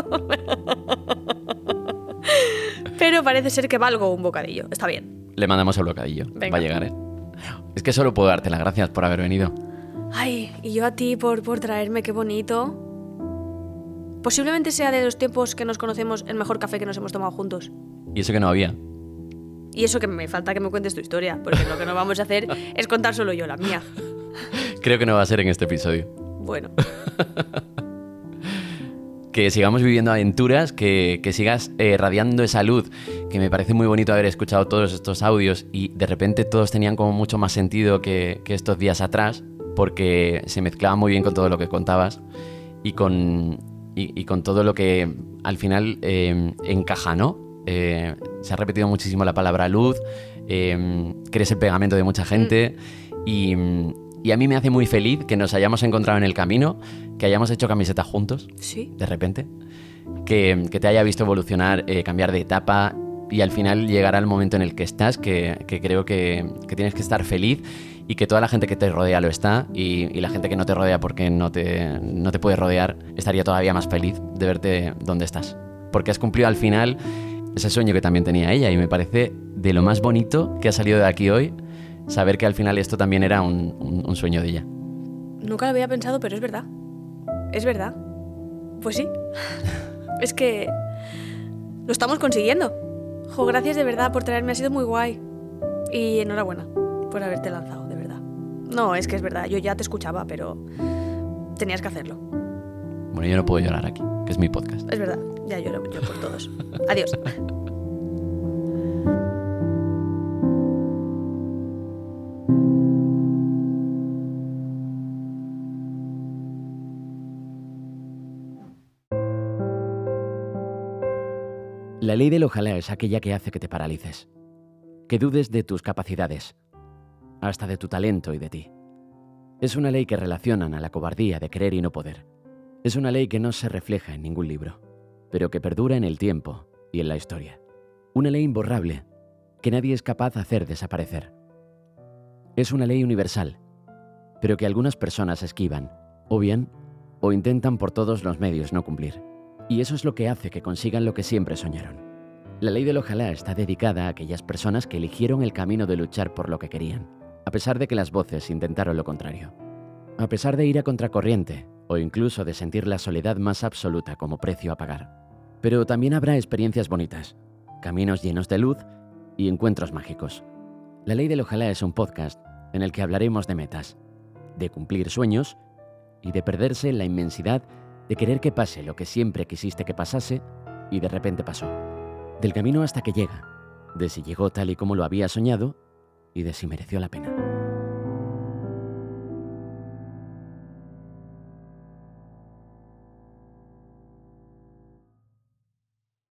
Pero parece ser que valgo un bocadillo. Está bien.
Le mandamos el bocadillo.
Venga.
Va a llegar, ¿eh? Es que solo puedo darte las gracias por haber venido.
Ay, y yo a ti por, por traerme, qué bonito. Posiblemente sea de los tiempos que nos conocemos el mejor café que nos hemos tomado juntos.
Y eso que no había.
Y eso que me falta que me cuentes tu historia, porque lo que no vamos a hacer es contar solo yo la mía.
Creo que no va a ser en este episodio.
Bueno.
Que sigamos viviendo aventuras, que, que sigas eh, radiando esa luz, que me parece muy bonito haber escuchado todos estos audios y de repente todos tenían como mucho más sentido que, que estos días atrás, porque se mezclaba muy bien con todo lo que contabas y con, y, y con todo lo que al final eh, encaja, ¿no? Eh, se ha repetido muchísimo la palabra luz, eh, que eres el pegamento de mucha gente mm. y... Y a mí me hace muy feliz que nos hayamos encontrado en el camino, que hayamos hecho camisetas juntos,
sí,
de repente, que, que te haya visto evolucionar, eh, cambiar de etapa y al final llegar al momento en el que estás, que, que creo que, que tienes que estar feliz y que toda la gente que te rodea lo está y, y la gente que no te rodea porque no te, no te puede rodear estaría todavía más feliz de verte donde estás. Porque has cumplido al final ese sueño que también tenía ella y me parece de lo más bonito que ha salido de aquí hoy. Saber que al final esto también era un, un, un sueño de ella.
Nunca lo había pensado, pero es verdad. Es verdad. Pues sí. Es que lo estamos consiguiendo. Jo, gracias de verdad por traerme, ha sido muy guay. Y enhorabuena por haberte lanzado, de verdad. No, es que es verdad, yo ya te escuchaba, pero tenías que hacerlo.
Bueno, yo no puedo llorar aquí, que es mi podcast.
Es verdad, ya lloro yo por todos. Adiós.
La ley del ojalá es aquella que hace que te paralices, que dudes de tus capacidades, hasta de tu talento y de ti. Es una ley que relacionan a la cobardía de querer y no poder. Es una ley que no se refleja en ningún libro, pero que perdura en el tiempo y en la historia. Una ley imborrable que nadie es capaz de hacer desaparecer. Es una ley universal, pero que algunas personas esquivan, o bien, o intentan por todos los medios no cumplir. Y eso es lo que hace que consigan lo que siempre soñaron. La ley del ojalá está dedicada a aquellas personas que eligieron el camino de luchar por lo que querían, a pesar de que las voces intentaron lo contrario. A pesar de ir a contracorriente, o incluso de sentir la soledad más absoluta como precio a pagar. Pero también habrá experiencias bonitas, caminos llenos de luz y encuentros mágicos. La ley del ojalá es un podcast en el que hablaremos de metas, de cumplir sueños y de perderse en la inmensidad de querer que pase lo que siempre quisiste que pasase y de repente pasó. Del camino hasta que llega, de si llegó tal y como lo había soñado y de si mereció la pena.